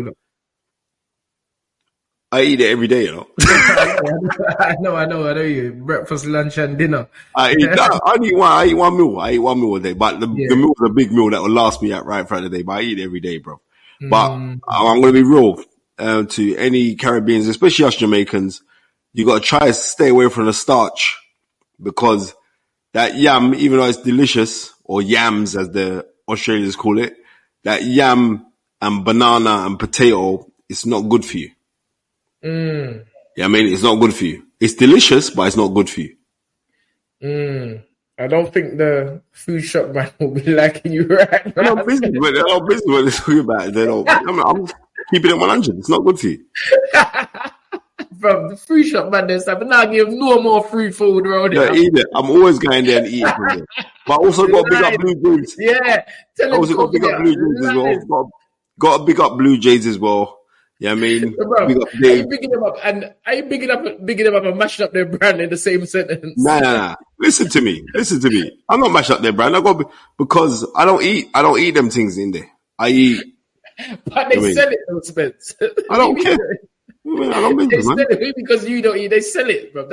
Speaker 3: I eat it every day, you know.
Speaker 2: I know you. Breakfast, lunch, and dinner.
Speaker 3: I eat one meal. I eat one meal a day, but the meal is a big meal that will last me right throughout the day. But I eat it every day, bro. But I'm going to be real to any Caribbeans, especially us Jamaicans. You got to try to stay away from the starch, because that yam, even though it's delicious, or yams as the Australians call it, that yam and banana and potato, it's not good for you. Yeah, I mean, it's not good for you. It's delicious, but it's not good for you.
Speaker 2: I don't think the food shop man will be liking you right now.
Speaker 3: They're not business when they're talking about it. They don't. I'm keeping it 100. It's not good for you.
Speaker 2: From the food shop man, there's like, but now give no more free food around here.
Speaker 3: Yeah, eat it. I'm always going there and eating from there. But I also got to big up Blue Jays.
Speaker 2: Yeah.
Speaker 3: I also got to big up Blue Jays as well. Got to big up Blue Jays as well. Yeah, I mean,
Speaker 2: bro, are you bigging them up and mashing up their brand in the same sentence?
Speaker 3: Nah. Listen to me. I'm not mashing up their brand. Because I don't eat them things in there. I eat.
Speaker 2: But they sell it, though, Spence.
Speaker 3: I don't care. I don't
Speaker 2: they sell it because you don't eat. They sell it, bro.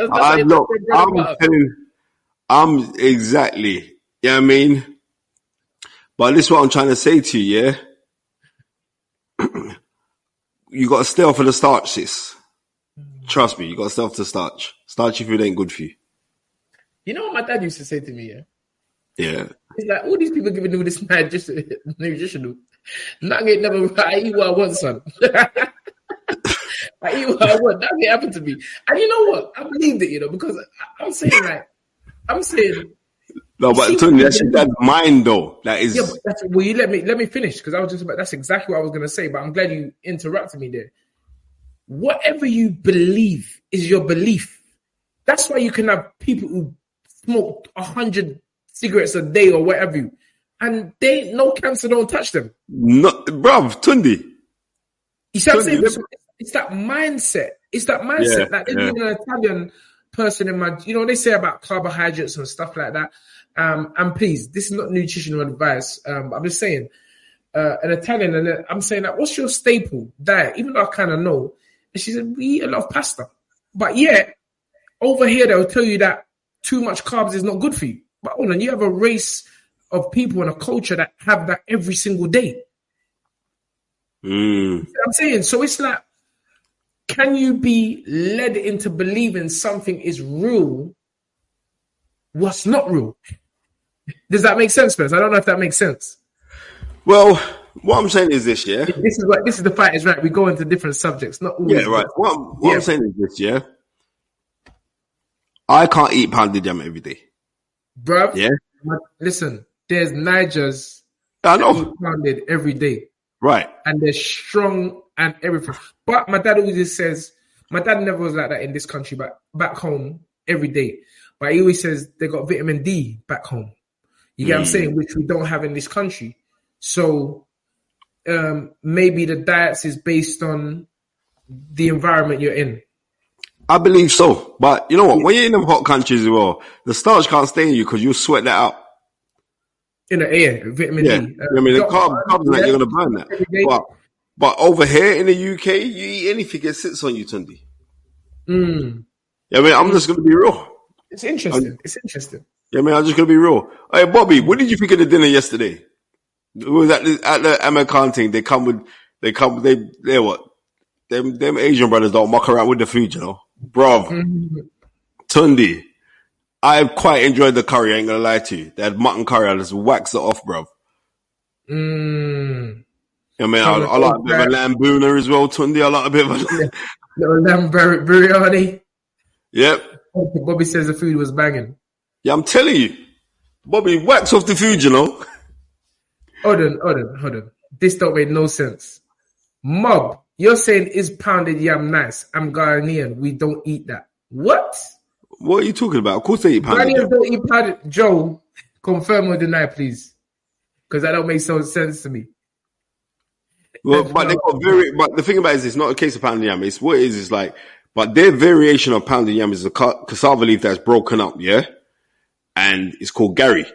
Speaker 3: I'm exactly. Yeah, I mean, but this is what I'm trying to say to you. Yeah. You got to stay off of the starch, sis. Trust me, you got stuff to starch. Starchy food ain't good for you.
Speaker 2: You know what my dad used to say to me, yeah?
Speaker 3: Yeah.
Speaker 2: He's like, all these people giving me this mad just nutritional. Nothing never, I eat what I want, son. I eat what I want. Nothing happened to me. And you know what? I believed it, because I'm saying,
Speaker 3: no, but Tony, that's your dad's mind, though. That is.
Speaker 2: Yeah, but you let me finish, because I was just about, that's exactly what I was going to say, but I'm glad you interrupted me there. Whatever you believe is your belief. That's why you can have people who smoke 100 cigarettes a day or whatever, and no cancer don't touch them.
Speaker 3: No, bruv, Tundi.
Speaker 2: You see what I'm saying? It's that mindset. It's that mindset. Like even an Italian person in my, they say about carbohydrates and stuff like that. And please, this is not nutritional advice. I'm just saying, an Italian, and I'm saying that, what's your staple diet? Even though I kind of know. And she said, we eat a lot of pasta. But yet, over here, they'll tell you that too much carbs is not good for you. But hold on, you have a race of people and a culture that have that every single day. You know what I'm saying? So it's like, can you be led into believing something is real, what's not real? Does that make sense, Spence? I don't know if that makes sense.
Speaker 3: Well, what I'm saying is this, yeah?
Speaker 2: This is the fight is right. We go into different subjects, not all.
Speaker 3: Yeah, right. What I'm saying is this, yeah? I can't eat pounded yam every day.
Speaker 2: Bruv,
Speaker 3: yeah.
Speaker 2: Listen, there's Nigers
Speaker 3: I know
Speaker 2: pounded every day.
Speaker 3: Right.
Speaker 2: And they're strong and everything. But my dad always says, my dad never was like that in this country, but back home every day. But he always says they got vitamin D back home. You get what I'm saying? Which we don't have in this country. So maybe the diets is based on the environment you're in. I
Speaker 3: believe so. But you know what? When you're in them hot countries as well, the starch can't stay in you because you'll sweat that out.
Speaker 2: In the air, vitamin D.
Speaker 3: I mean, the carbs that you're going to burn that. But over here in the UK, you eat anything, it sits on you, Tundi. I mean, I'm just going to be real.
Speaker 2: It's interesting. It's interesting.
Speaker 3: Yeah, I mean, I'm just going to be real. Hey, Bobby, what did you think of the dinner yesterday? It was at the American thing. They're what? Them Asian brothers don't muck around with the food, Bruv. Tundi. I quite enjoyed the curry, I ain't gonna lie to you. They had mutton curry, I just waxed it off, bruv. I mean, I like a bit of a lamb booner as well, Tundi. I like a bit of a
Speaker 2: little lamb biryani.
Speaker 3: Yep.
Speaker 2: Bobby says the food was banging.
Speaker 3: Yeah, I'm telling you. Bobby, wax off the food,
Speaker 2: Hold on. This don't make no sense. Mob, you're saying is pounded yam nice? I'm Ghanaian. We don't eat that. What?
Speaker 3: What are you talking about? Of course they eat pounded yam.
Speaker 2: Ghanaians don't eat pounded. Joe, confirm or deny, please. Because that don't make so sense to me.
Speaker 3: Well, but the thing about it is it's not a case of pounded yam. It's what it is like, but their variation of pounded yam is a cassava leaf that's broken up, yeah? And it's called Gary.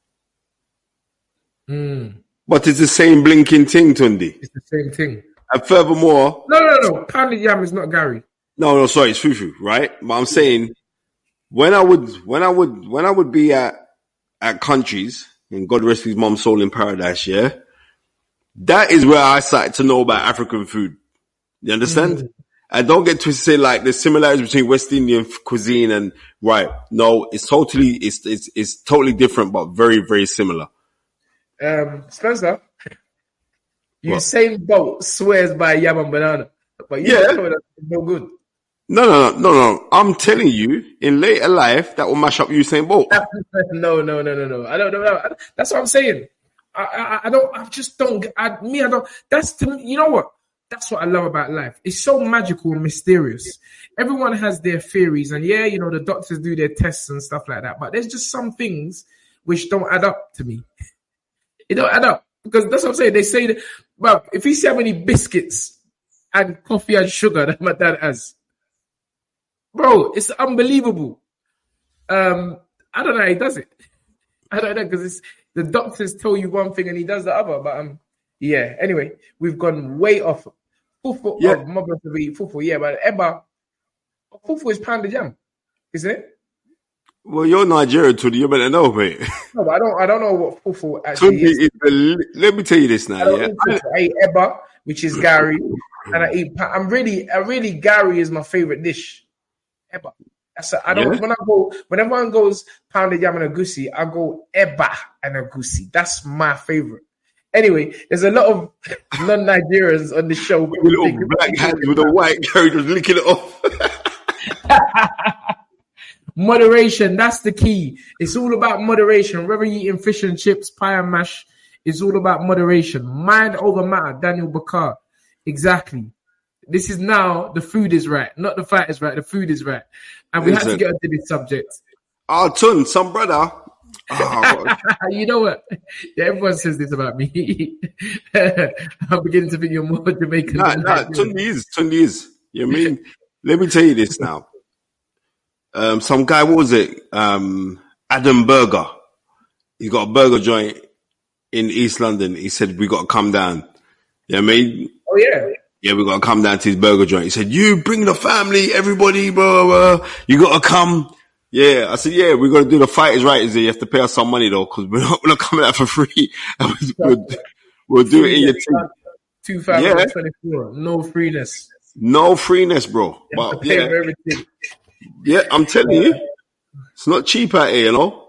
Speaker 3: But it's the same blinking thing, Tundi.
Speaker 2: It's the same thing.
Speaker 3: And furthermore...
Speaker 2: No. Pounded yam is not Gary.
Speaker 3: No, sorry, it's fufu, right? But I'm saying, when I would be at countries, and God rest his mom's soul in paradise, yeah? That is where I started to know about African food. You understand? And don't get twisted, say like there's similarities between West Indian cuisine and, right. No, it's totally different, but very, very similar.
Speaker 2: Spencer, Usain Bolt swears by yam and banana, but know that's no good.
Speaker 3: No. I'm telling you, in later life, that will mash up Usain Bolt.
Speaker 2: No. I don't know. That's what I'm saying. I don't. That's to me. You know what? That's what I love about life. It's so magical and mysterious. Everyone has their theories, and the doctors do their tests and stuff like that. But there's just some things which don't add up to me. It don't add up because that's what I'm saying. They say that, well, if you see how many biscuits and coffee and sugar that my dad has, bro, it's unbelievable. I don't know how he does it. I don't know because the doctors tell you one thing and he does the other. But anyway, we've gone way off. Fufu, fufu, but Eba, fufu is pounded yam, isn't it?
Speaker 3: Well, you're Nigerian, Tundi. You better know, mate.
Speaker 2: No, but I don't know what fufu actually is.
Speaker 3: Let me tell you this now.
Speaker 2: I eat Eba, which is Gary, and I eat. Gary is my favorite dish ever. When everyone goes pounded yam and agusi, I go eba and agusi. That's my favorite. Anyway, there's a lot of non-Nigerians on the show.
Speaker 3: With a little black hand with a white Gary just licking it off.
Speaker 2: Moderation, that's the key. It's all about moderation. Whether you're eating fish and chips, pie and mash, it's all about moderation. Mind over matter, Daniel Bakar. Exactly. This is now the food is right, not the fight is right. The food is right. And we had to get into this subject.
Speaker 3: Oh, Tun, some brother. Oh,
Speaker 2: you know what? Yeah, everyone says this about me. I'm beginning to think you're more Jamaican.
Speaker 3: Tun is. You mean? Let me tell you this now. Some guy, what was it? Adam Burger. He got a burger joint in East London. He said, we got to come down. You know what I mean?
Speaker 2: Oh, yeah.
Speaker 3: Yeah, we got to come down to his burger joint. He said, you bring the family, everybody, bro. You got to come. Yeah. I said, yeah, we're going to do the fight is right. Is you have to pay us some money though, because we're not coming out for free. We'll do it in your team.
Speaker 2: 2024. Yeah. No freeness.
Speaker 3: No freeness, bro. But
Speaker 2: pay for everything.
Speaker 3: Yeah, I'm telling you. It's not cheap out here, you know?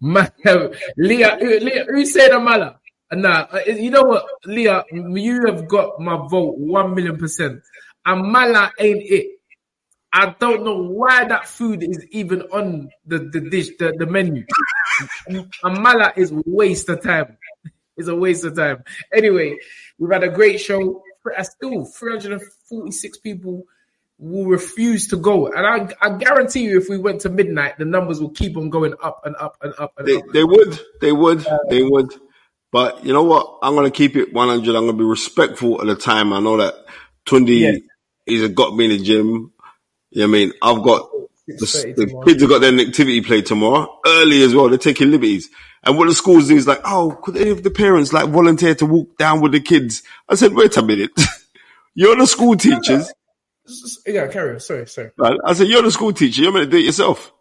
Speaker 2: Leah, who said Amala? Nah, you know what, Leah, you have got my vote 1,000,000%. Amala ain't it. I don't know why that food is even on the dish, the menu. Amala is a waste of time. It's a waste of time. Anyway, we've had a great show. Still, 346 people will refuse to go. And I guarantee you, if we went to midnight, the numbers will keep on going up and up and up and up.
Speaker 3: They would. But you know what? I'm going to keep it 100. I'm going to be respectful of the time. I know that Tundi he's got me in the gym. You know what I mean? I've got the kids have got their activity play tomorrow early as well. They're taking liberties. And what the schools do is like, oh, could any of the parents like volunteer to walk down with the kids? I said, wait a minute. You're the school teachers.
Speaker 2: Yeah, carry on. Sorry.
Speaker 3: I said, you're the school teacher. You're meant to do it yourself.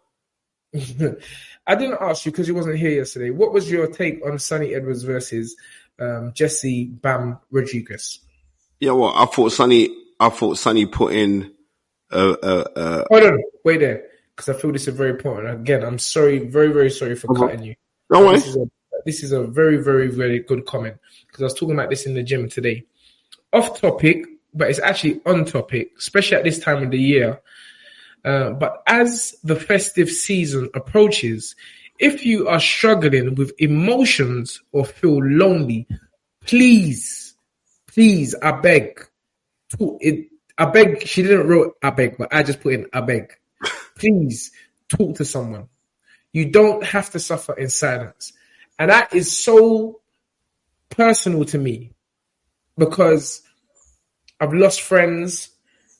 Speaker 2: I didn't ask you because you wasn't here yesterday. What was your take on Sonny Edwards versus Jesse Bam Rodriguez?
Speaker 3: Yeah, well, I thought Sonny put in
Speaker 2: Hold on, wait there, because I feel this is very important. Again, I'm sorry, very, very sorry for cutting you.
Speaker 3: No way.
Speaker 2: This is a very, very, very good comment, because I was talking about this in the gym today. Off topic, but it's actually on topic, especially at this time of the year. But as the festive season approaches, if you are struggling with emotions or feel lonely, please, I beg. I beg. She didn't wrote I beg, but I just put in I beg. Please talk to someone. You don't have to suffer in silence. And that is so personal to me because I've lost friends,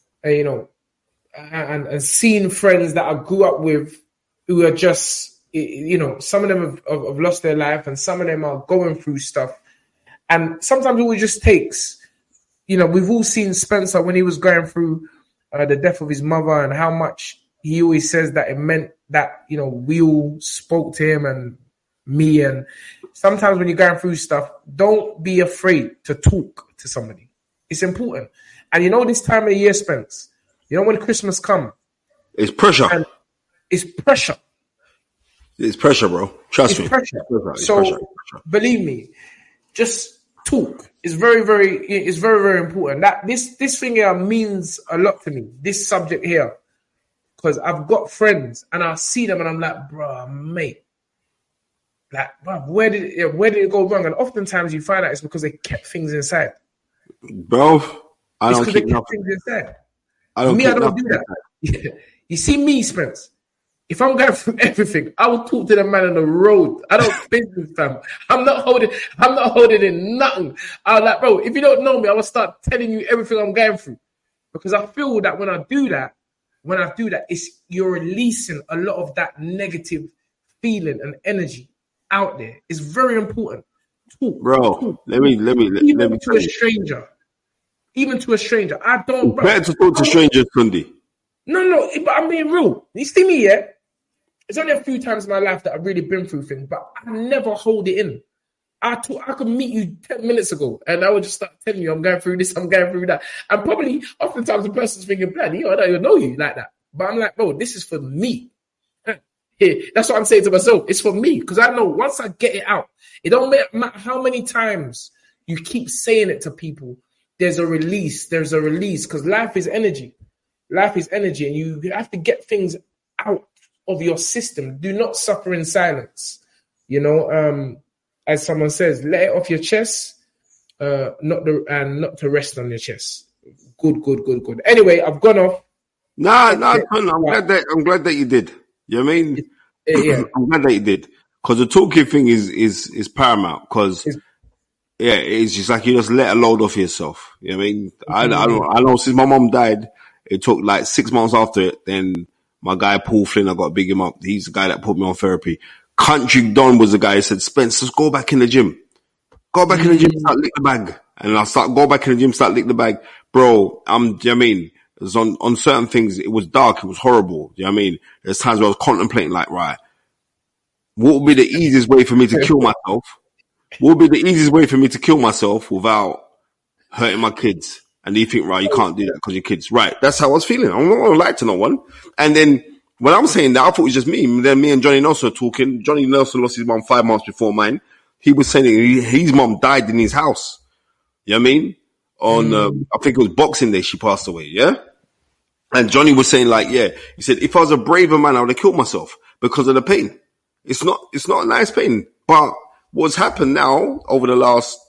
Speaker 2: and seen friends that I grew up with who are just, some of them have lost their life and some of them are going through stuff. And sometimes all it just takes, we've all seen Spencer when he was going through the death of his mother and how much he always says that it meant that, we all spoke to him and me. And sometimes when you're going through stuff, don't be afraid to talk to somebody. It's important. And this time of the year, Spence, when Christmas come,
Speaker 3: it's pressure.
Speaker 2: And it's pressure.
Speaker 3: It's pressure, bro. Trust me.
Speaker 2: Pressure.
Speaker 3: It's
Speaker 2: so
Speaker 3: pressure.
Speaker 2: Believe me, just talk. It's very, very important. That this thing here means a lot to me. This subject here, because I've got friends and I see them and I'm like, bro, mate, like, bro, where did it go wrong? And oftentimes you find out it's because they kept things inside.
Speaker 3: Bro, I don't keep nothing.
Speaker 2: Things inside.
Speaker 3: I don't
Speaker 2: do that. You see me, Spence. If I'm going through everything, I will talk to the man on the road. I don't business, fam. I'm not holding in nothing. I'm like, bro, if you don't know me, I will start telling you everything I'm going through. Because I feel that when I do that, you're releasing a lot of that negative feeling and energy out there. It's very important. Talk,
Speaker 3: bro.
Speaker 2: Talk.
Speaker 3: Let me
Speaker 2: to a stranger. Even to a stranger. I don't.
Speaker 3: It's better to talk to strangers, Tundi.
Speaker 2: No, but I'm being real. You see me, yeah? It's only a few times in my life that I've really been through things, but I never hold it in. I could meet you 10 minutes ago, and I would just start telling you, I'm going through this, I'm going through that. And probably, oftentimes, the person's thinking, bloody, I don't even know you like that. But I'm like, bro, this is for me. That's what I'm saying to myself. It's for me, because I know once I get it out, it don't matter how many times you keep saying it to people, there's a release, because life is energy. Life is energy, and you have to get things out of your system. Do not suffer in silence. You know, as someone says, let it off your chest, not to rest on your chest. Good. Anyway, I've gone off.
Speaker 3: I'm glad that you did. You know what I mean?
Speaker 2: Yeah.
Speaker 3: I'm glad that you did. Because the toolkit thing is paramount. Because it's just like you just let a load off yourself. You know what I mean? I know since my mom died, it took like 6 months after it. Then my guy Paul Flynn, I got to big him up. He's the guy that put me on therapy. Country Don was the guy who said, Spence, just go back in the gym. Go back in the gym, start lick the bag. And go back in the gym, start lick the bag. Bro, do you know what I mean? It was on certain things, it was dark, it was horrible. Do you know what I mean? There's times where I was contemplating like, right, what would be the easiest way for me to kill myself? What would be the easiest way for me to kill myself without hurting my kids? And you think, right, you can't do that because your kids. Right, that's how I was feeling. I'm not going to lie to no one. And then when I'm saying that, I thought it was just me. Then me and Johnny Nelson were talking. Johnny Nelson lost his mom 5 months before mine. He was saying his mom died in his house. You know what I mean? On, I think it was Boxing Day, she passed away, yeah? And Johnny was saying like, yeah, he said, if I was a braver man, I would have killed myself because of the pain. It's not a nice pain. But what's happened now over the last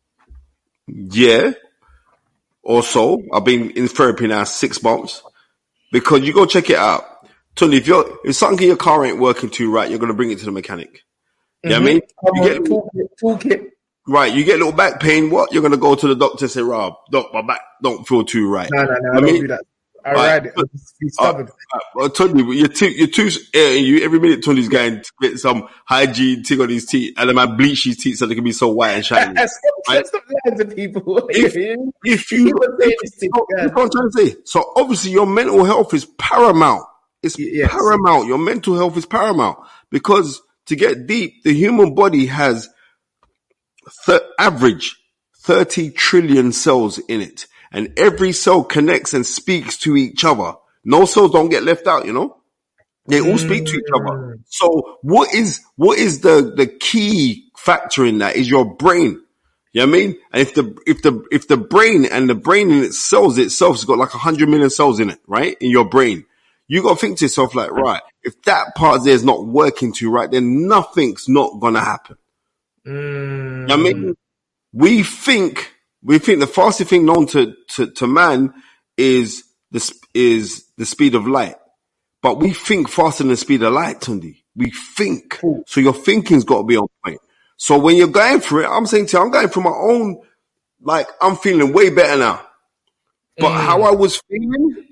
Speaker 3: year or so, I've been in therapy now 6 months, because you go check it out. Tony, if something in your car ain't working too right, you're going to bring it to the mechanic. You know what I mean? You get
Speaker 2: toolkit.
Speaker 3: Right, you get a little back pain. What? You're going to go to the doctor and say, Rob, doc, my back don't feel too right.
Speaker 2: No, I don't do that. I ride it. He's stubborn.
Speaker 3: Tony, you're too, every minute Tony's going to get some hygiene thing on his teeth, and then I bleach his teeth so they can be so white and shiny.
Speaker 2: Stop lying to people.
Speaker 3: If you what I'm trying to say. So obviously your mental health is paramount. It's paramount. Your mental health is paramount, because to get deep, the human body has average 30 trillion cells in it. And every cell connects and speaks to each other. No cells don't get left out, you know? They all speak to each other. So what is the key factor in that is your brain. You know what I mean? And if the brain and the brain in itself has got like 100 million cells in it, right? In your brain. You got to think to yourself like, right, if that part there is not working too right, then nothing's not going to happen. You know what I mean? We think the fastest thing known to man is the speed of light. But we think faster than the speed of light, Tundi. We think. So your thinking's got to be on point. So when you're going through it, I'm saying to you, I'm going through my own, like, I'm feeling way better now. But how I was feeling,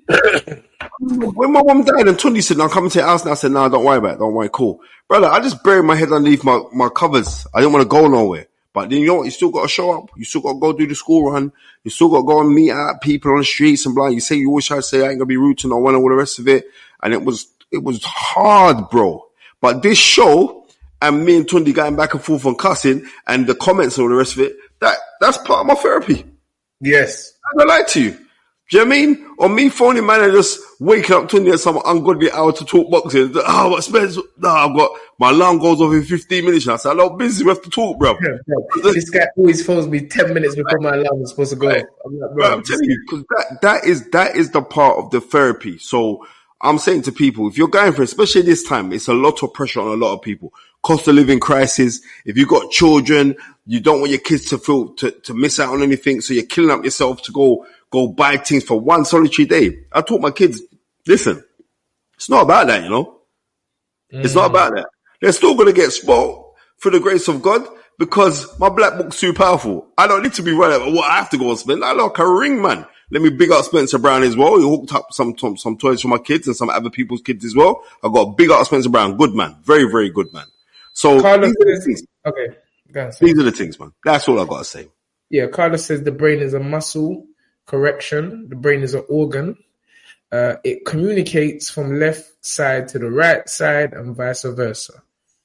Speaker 3: when my mom died and Tundi said, now come into your house, and I said, no, don't worry about it. Don't worry, cool. Brother, I just buried my head underneath my covers. I didn't want to go nowhere. But then you know what? You still got to show up. You still got to go do the school run. You still got to go and meet out people on the streets and blah. You always try to say, I ain't going to be rude to no one and all the rest of it. And it was hard, bro. But this show and me and Tundi going back and forth on cussing and the comments and all the rest of it, that's part of my therapy.
Speaker 2: Yes.
Speaker 3: I'm going to lie to you. Do you know what I mean? Or me phoning man and just waking up Tundi at some ungodly hour to talk boxing. Oh, what Spence? No, I've got, my alarm goes off in 15 minutes. And I said, I'm busy, we have to talk, bro.
Speaker 2: Yeah, this guy always phones me 10 minutes before my alarm is supposed to go off.
Speaker 3: I'm telling you, because that is the part of the therapy. So I'm saying to people, if you're going for it, especially this time, it's a lot of pressure on a lot of people. Cost of living crisis. If you've got children, you don't want your kids to feel, to miss out on anything. So you're killing up yourself to go buy things for one solitary day. I taught my kids, listen, it's not about that, you know. It's not about that. They're still going to get spoiled through the grace of God because my black book's too powerful. I don't need to be running about what I have to go and spend. I like a ring, man. Let me big up Spencer Brown as well. He hooked up some toys for my kids and some other people's kids as well. I got a big up Spencer Brown. Good man. Very, very good man. So
Speaker 2: Carlos,
Speaker 3: these are the things.
Speaker 2: Okay.
Speaker 3: These are the things, man. That's all I got to say.
Speaker 2: Yeah, Carlos says the brain is a muscle. Correction. The brain is an organ. It communicates from left side to the right side and vice versa.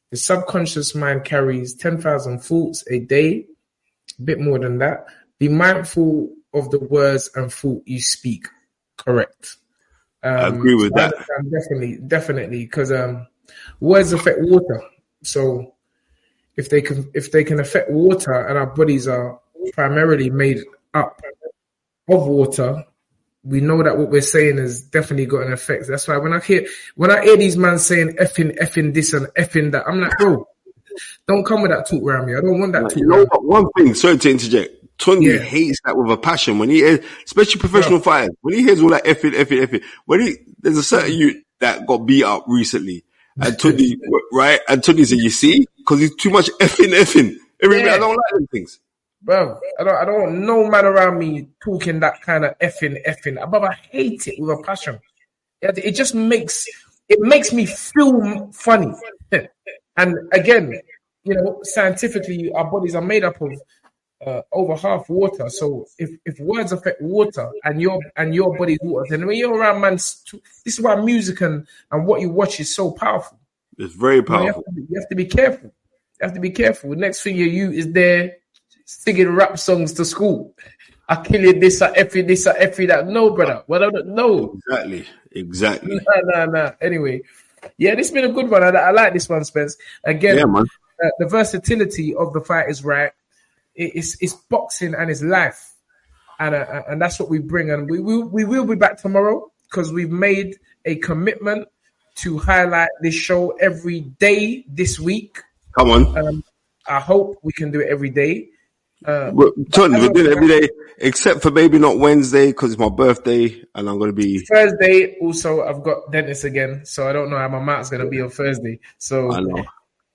Speaker 2: The subconscious mind carries 10,000 thoughts a day, a bit more than that. Be mindful of the words and thought you speak. Correct.
Speaker 3: I agree with that.
Speaker 2: Definitely, because words affect water. So if they can affect water, and our bodies are primarily made up of water, we know that what we're saying has definitely got an effect. That's why when I hear these men saying effing this and effing that, I'm like, bro, don't come with that talk around me. I don't want that talk.
Speaker 3: You know what? One thing, sorry to interject. Tundi hates that with a passion. When he hears, especially professional fighters, when he hears all that effing, there's a certain youth that got beat up recently, and Tundi, right? And Tundi said, "You see, because he's too much effing." I don't like them things.
Speaker 2: Bro, I don't want no man around me talking that kind of effing. But I hate it with a passion. It just makes me feel funny. And again, scientifically, our bodies are made up of over half water. So if words affect water and your body's water, then when you're around man, this is why music and what you watch is so powerful.
Speaker 3: It's very powerful.
Speaker 2: You have to be careful. The next thing you is there singing rap songs to school. I kill you this, I F you this, I F you that. No, brother. Well, I don't know.
Speaker 3: Exactly.
Speaker 2: Nah. Anyway, this has been a good one. I like this one, Spence. Again, man. The versatility of the fight is right. It's boxing and it's life. And that's what we bring. And we will be back tomorrow because we've made a commitment to highlight this show every day this week.
Speaker 3: Come on.
Speaker 2: I hope we can do it every day.
Speaker 3: We're doing it every day, except for maybe not Wednesday because it's my birthday and I'm going to be
Speaker 2: Thursday. Also, I've got dentist again, so I don't know how my mouth's going to be on Thursday. So
Speaker 3: I know.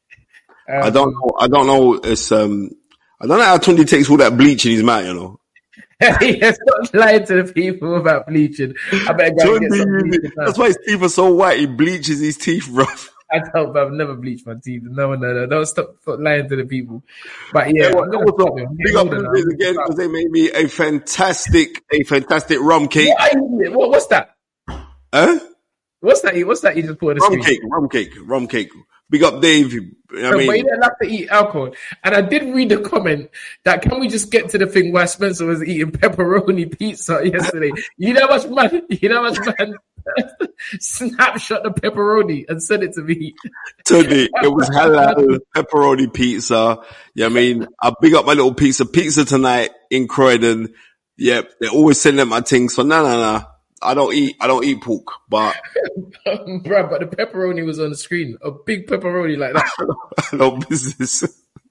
Speaker 3: I don't know. It's I don't know how Tundi takes all that bleach in his mouth.
Speaker 2: Yes, stop lying to the people about bleaching. I better go and get some bleaching.
Speaker 3: That's why his teeth are so white. He bleaches his teeth rough.
Speaker 2: I've never bleached my teeth. No. Don't stop lying to the people. But big
Speaker 3: up to again because they made me a fantastic rum cake.
Speaker 2: What's that?
Speaker 3: Huh?
Speaker 2: What's that you just put on the screen?
Speaker 3: Rum cake. Big up Dave.
Speaker 2: But you don't have to eat alcohol. And I did read a comment that can we just get to the thing where Spencer was eating pepperoni pizza yesterday? You know how much man snapshot the pepperoni and send it to me.
Speaker 3: Tundi, it was halal pepperoni pizza. I big up my little pizza tonight in Croydon. Yep, they always send them my things. So nah. I don't eat pork, but
Speaker 2: bro, but the pepperoni was on the screen. A big pepperoni like that.
Speaker 3: No business.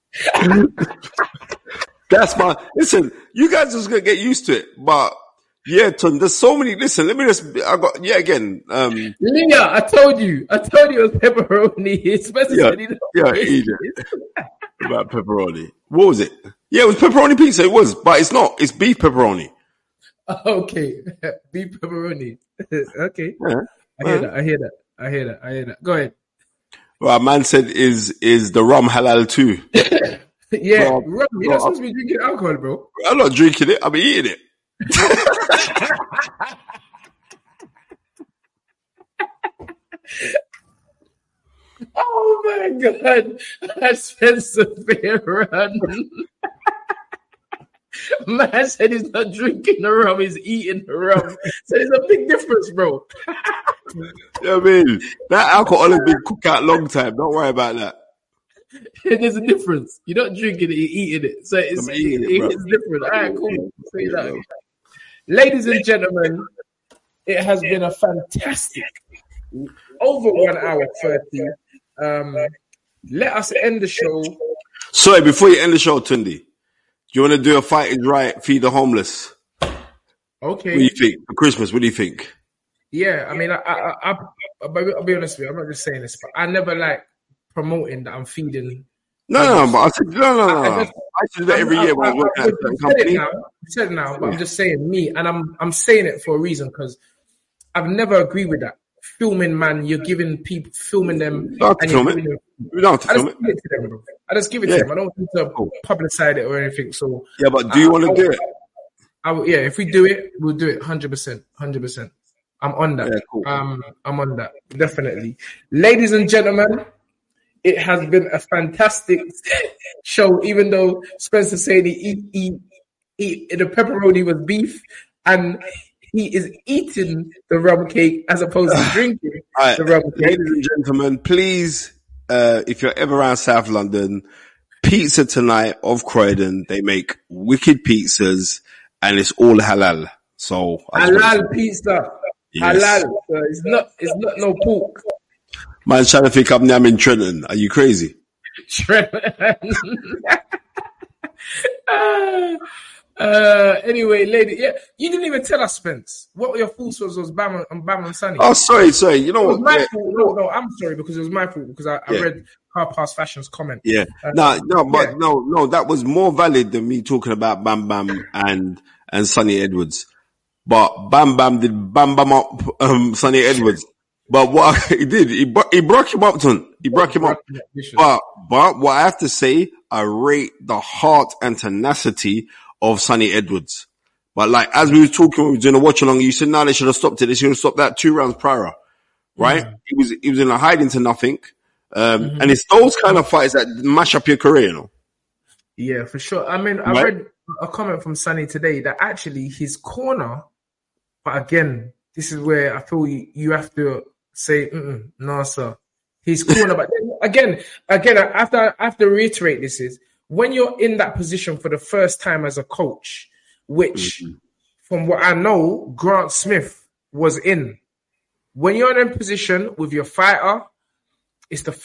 Speaker 3: Listen, you guys just gonna get used to it. But yeah, Ton, there's so many. Listen, let me just. Leah,
Speaker 2: I told you it was pepperoni.
Speaker 3: Eat it. About pepperoni. What was it? Yeah, it was pepperoni pizza. It was, but it's not. It's beef pepperoni.
Speaker 2: Okay, beef pepperoni. Okay,
Speaker 3: yeah.
Speaker 2: I hear that. Go ahead.
Speaker 3: Well, man said is the rum halal too?
Speaker 2: Yeah, rum. You're not supposed to be drinking alcohol, bro.
Speaker 3: I'm not drinking it. I'm eating it.
Speaker 2: Oh my God! That's Spencer Run. Man said he's not drinking the rum, he's eating the rum. So there's a big difference, bro.
Speaker 3: That alcohol has been cooked out a long time. Don't worry about that.
Speaker 2: There's a difference. You're not drinking it, you're eating it. So it's different. All right, cool. Say that. Ladies and gentlemen, it has been a fantastic over 1 hour 30. Let us end the show.
Speaker 3: Sorry, before you end the show, Tundi. Do you want to do a Fight is Right, feed the homeless?
Speaker 2: Okay.
Speaker 3: What do you think? For Christmas, what do you think?
Speaker 2: Yeah, I'll be honest with you. I'm not just saying this, but I never like promoting that I'm feeding.
Speaker 3: But I said, no. I should do that every year when I work at a certain company.
Speaker 2: I said it now, but I'm just saying me, and I'm saying it for a reason because I've never agreed with that. Filming, man, you're giving people, filming them.
Speaker 3: You don't have to film it. You don't have to film it.
Speaker 2: I just give it to them. I don't want to publicize it or anything. So
Speaker 3: yeah, but do you want to do it?
Speaker 2: If we do it, we'll do it 100%. 100%. I'm on that.
Speaker 3: Yeah, cool.
Speaker 2: I'm on that. Definitely. Ladies and gentlemen, it has been a fantastic show, even though Spencer said the pepperoni was beef, and he is eating the rum cake as opposed to drinking the rum cake.
Speaker 3: Ladies and gentlemen, please, if you're ever around South London, Pizza Tonight of Croydon, they make wicked pizzas, and it's all halal. So
Speaker 2: halal pizza. Yes. Halal. It's not no pork.
Speaker 3: Man, trying to think I'm in Trenton. Are you crazy?
Speaker 2: Trenton. Anyway, lady, yeah, you didn't even tell us, Spence. What your fault was Bam and Sunny.
Speaker 3: Oh, sorry. You know what?
Speaker 2: My fault. No, I'm sorry because it was my fault because I read Car Past Fashion's comment.
Speaker 3: Yeah. No, that was more valid than me talking about Bam Bam and Sonny Edwards. But Bam Bam did Bam Bam up Sonny Edwards. But what he did, he broke him up, son. He broke him up. But what I have to say, I rate the heart and tenacity of Sonny Edwards. But like, as we were talking, we were doing a watch along, you said, no, they should have stopped it. They should have stopped that 2 rounds prior. Right? Mm-hmm. He was in a hiding to nothing. And it's those kind of fights that mash up your career, you know?
Speaker 2: Yeah, for sure. I mean, I read a comment from Sonny today that actually his corner, but again, this is where I feel you have to say, no, sir. His corner, but again, I have to reiterate this is, when you're in that position for the first time as a coach, which from what I know, Grant Smith was in. When you're in a position with your fighter, it's the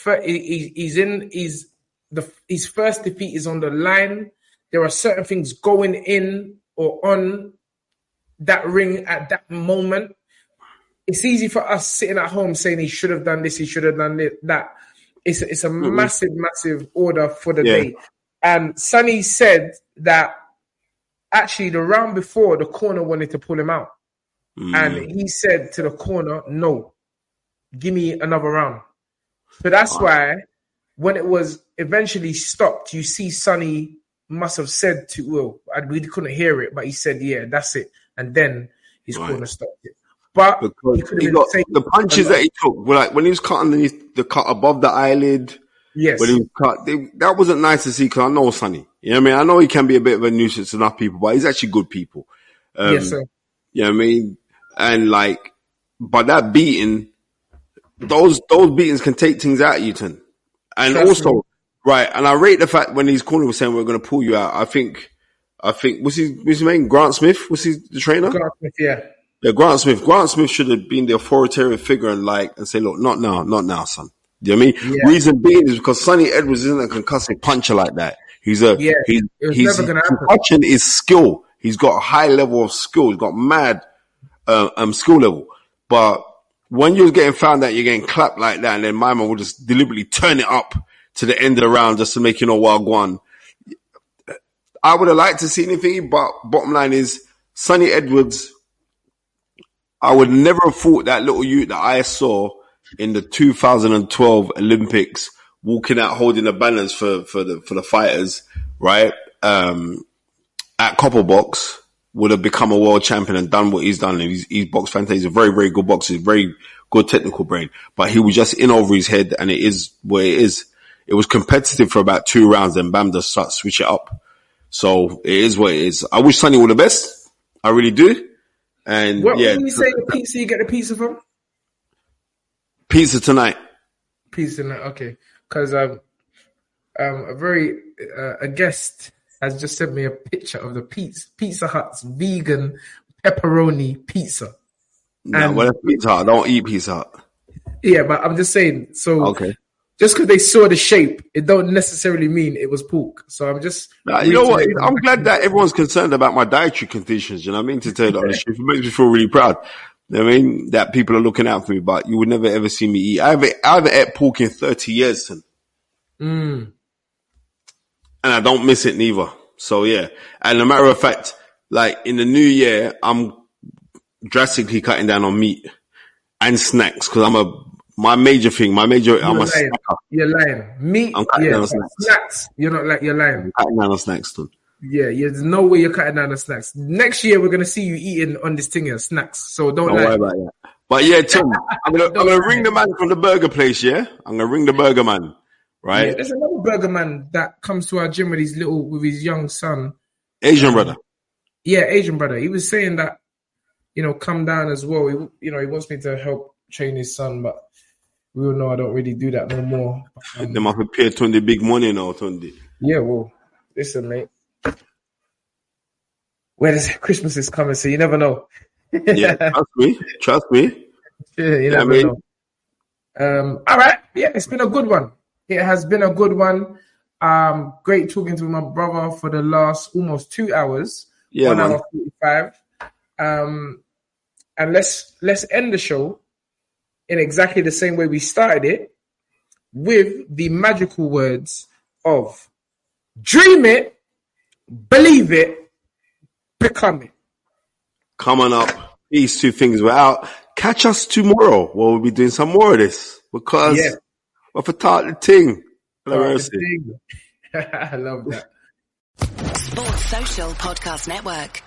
Speaker 2: his first defeat is on the line. There are certain things going in or on that ring at that moment. It's easy for us sitting at home saying he should have done this, he should have done that. It's a massive order for the day. And Sonny said that actually the round before, the corner wanted to pull him out. And he said to the corner, no, give me another round. So that's why when it was eventually stopped, you see Sonny must have said to Will, we couldn't hear it, but he said, yeah, that's it. And then his corner stopped it. But
Speaker 3: he got the punches that he took were like when he was cut underneath the cut above the eyelid.
Speaker 2: Yes.
Speaker 3: When he was cut, that wasn't nice to see because I know Sonny. You know what I mean? I know he can be a bit of a nuisance to enough people, but he's actually good people.
Speaker 2: Yes, sir.
Speaker 3: You know what I mean? And like, but that beating, those beatings can take things out of you, Ton. And also, right, and I rate the fact when his corner was saying we're going to pull you out, I think, what's his name? Grant Smith? Was he the trainer?
Speaker 2: Grant Smith, yeah.
Speaker 3: Yeah, Grant Smith should have been the authoritarian figure and say, look, not now, son. Do you know what I mean? Yeah. Reason being is because Sonny Edwards isn't a concussive puncher like that. He's never gonna happen. Punching is skill. He's got a high level of skill. He's got mad, skill level. But when you're getting found out, you're getting clapped like that, and then my man will just deliberately turn it up to the end of the round just to make you know wild one. I would have liked to see anything, but bottom line is Sonny Edwards, I would never have thought that little youth that I saw in the 2012 Olympics walking out holding the banners for the fighters, right? At Copperbox would have become a world champion and done what he's done. He's boxed fantastic. He's a very, very good boxer. He's very good technical brain, but he was just in over his head, and it is what it is. It was competitive for about 2 rounds, and bam, just start switch it up. So it is what it is. I wish Sonny all the best. I really do. And
Speaker 2: when you say the pizza, you get the pizza from?
Speaker 3: Pizza Tonight.
Speaker 2: Pizza Tonight, okay. Because a guest has just sent me a picture of the Pizza Hut's vegan pepperoni pizza.
Speaker 3: No, well, that's Pizza Hut. I don't eat Pizza Hut.
Speaker 2: Yeah, but I'm just saying. So
Speaker 3: okay.
Speaker 2: Just because they saw the shape, it don't necessarily mean it was pork. So I'm just...
Speaker 3: you know what? I'm glad that everyone's concerned about my dietary conditions, you know what I mean? To tell you the honest truth, it makes me feel really proud. You know what I mean? That people are looking out for me, but you would never ever see me eat. I haven't ate pork in 30 years, son. And I don't miss it neither. So yeah. And a matter of fact, like in the new year, I'm drastically cutting down on meat and snacks because I'm I'm a snacker.
Speaker 2: You're lying. Meat,
Speaker 3: I'm cutting down on
Speaker 2: snacks. You're not like, you're lying.
Speaker 3: I'm cutting down on snacks, dude.
Speaker 2: Yeah, there's no way you're cutting down on snacks. Next year, we're going to see you eating on this thing here, snacks. So don't lie.
Speaker 3: Worry about that. But yeah, Tim, I'm gonna ring the man from the burger place, yeah? I'm gonna ring the burger man. right?
Speaker 2: Yeah, there's another burger man that comes to our gym with his young son.
Speaker 3: Asian brother.
Speaker 2: Yeah, Asian brother. He was saying that, come down as well. He wants me to help train his son, but we all know I don't really do that no more.
Speaker 3: They must be paid Tunde big money now, Tunde.
Speaker 2: Yeah, well, listen, mate. Christmas is coming, so you never know.
Speaker 3: Yeah, trust me.
Speaker 2: Yeah, you never know. All right. Yeah, it's been a good one. It has been a good one. Great talking to my brother for the last almost 2 hours.
Speaker 3: Yeah,
Speaker 2: 1
Speaker 3: man.
Speaker 2: hour 45. And let's end the show in exactly the same way we started it, with the magical words of dream it, believe it, become it.
Speaker 3: Coming up, these two things were out. Catch us tomorrow where we'll be doing some more of this, because we're for the thing.
Speaker 2: I love that.
Speaker 1: Sports Social Podcast Network.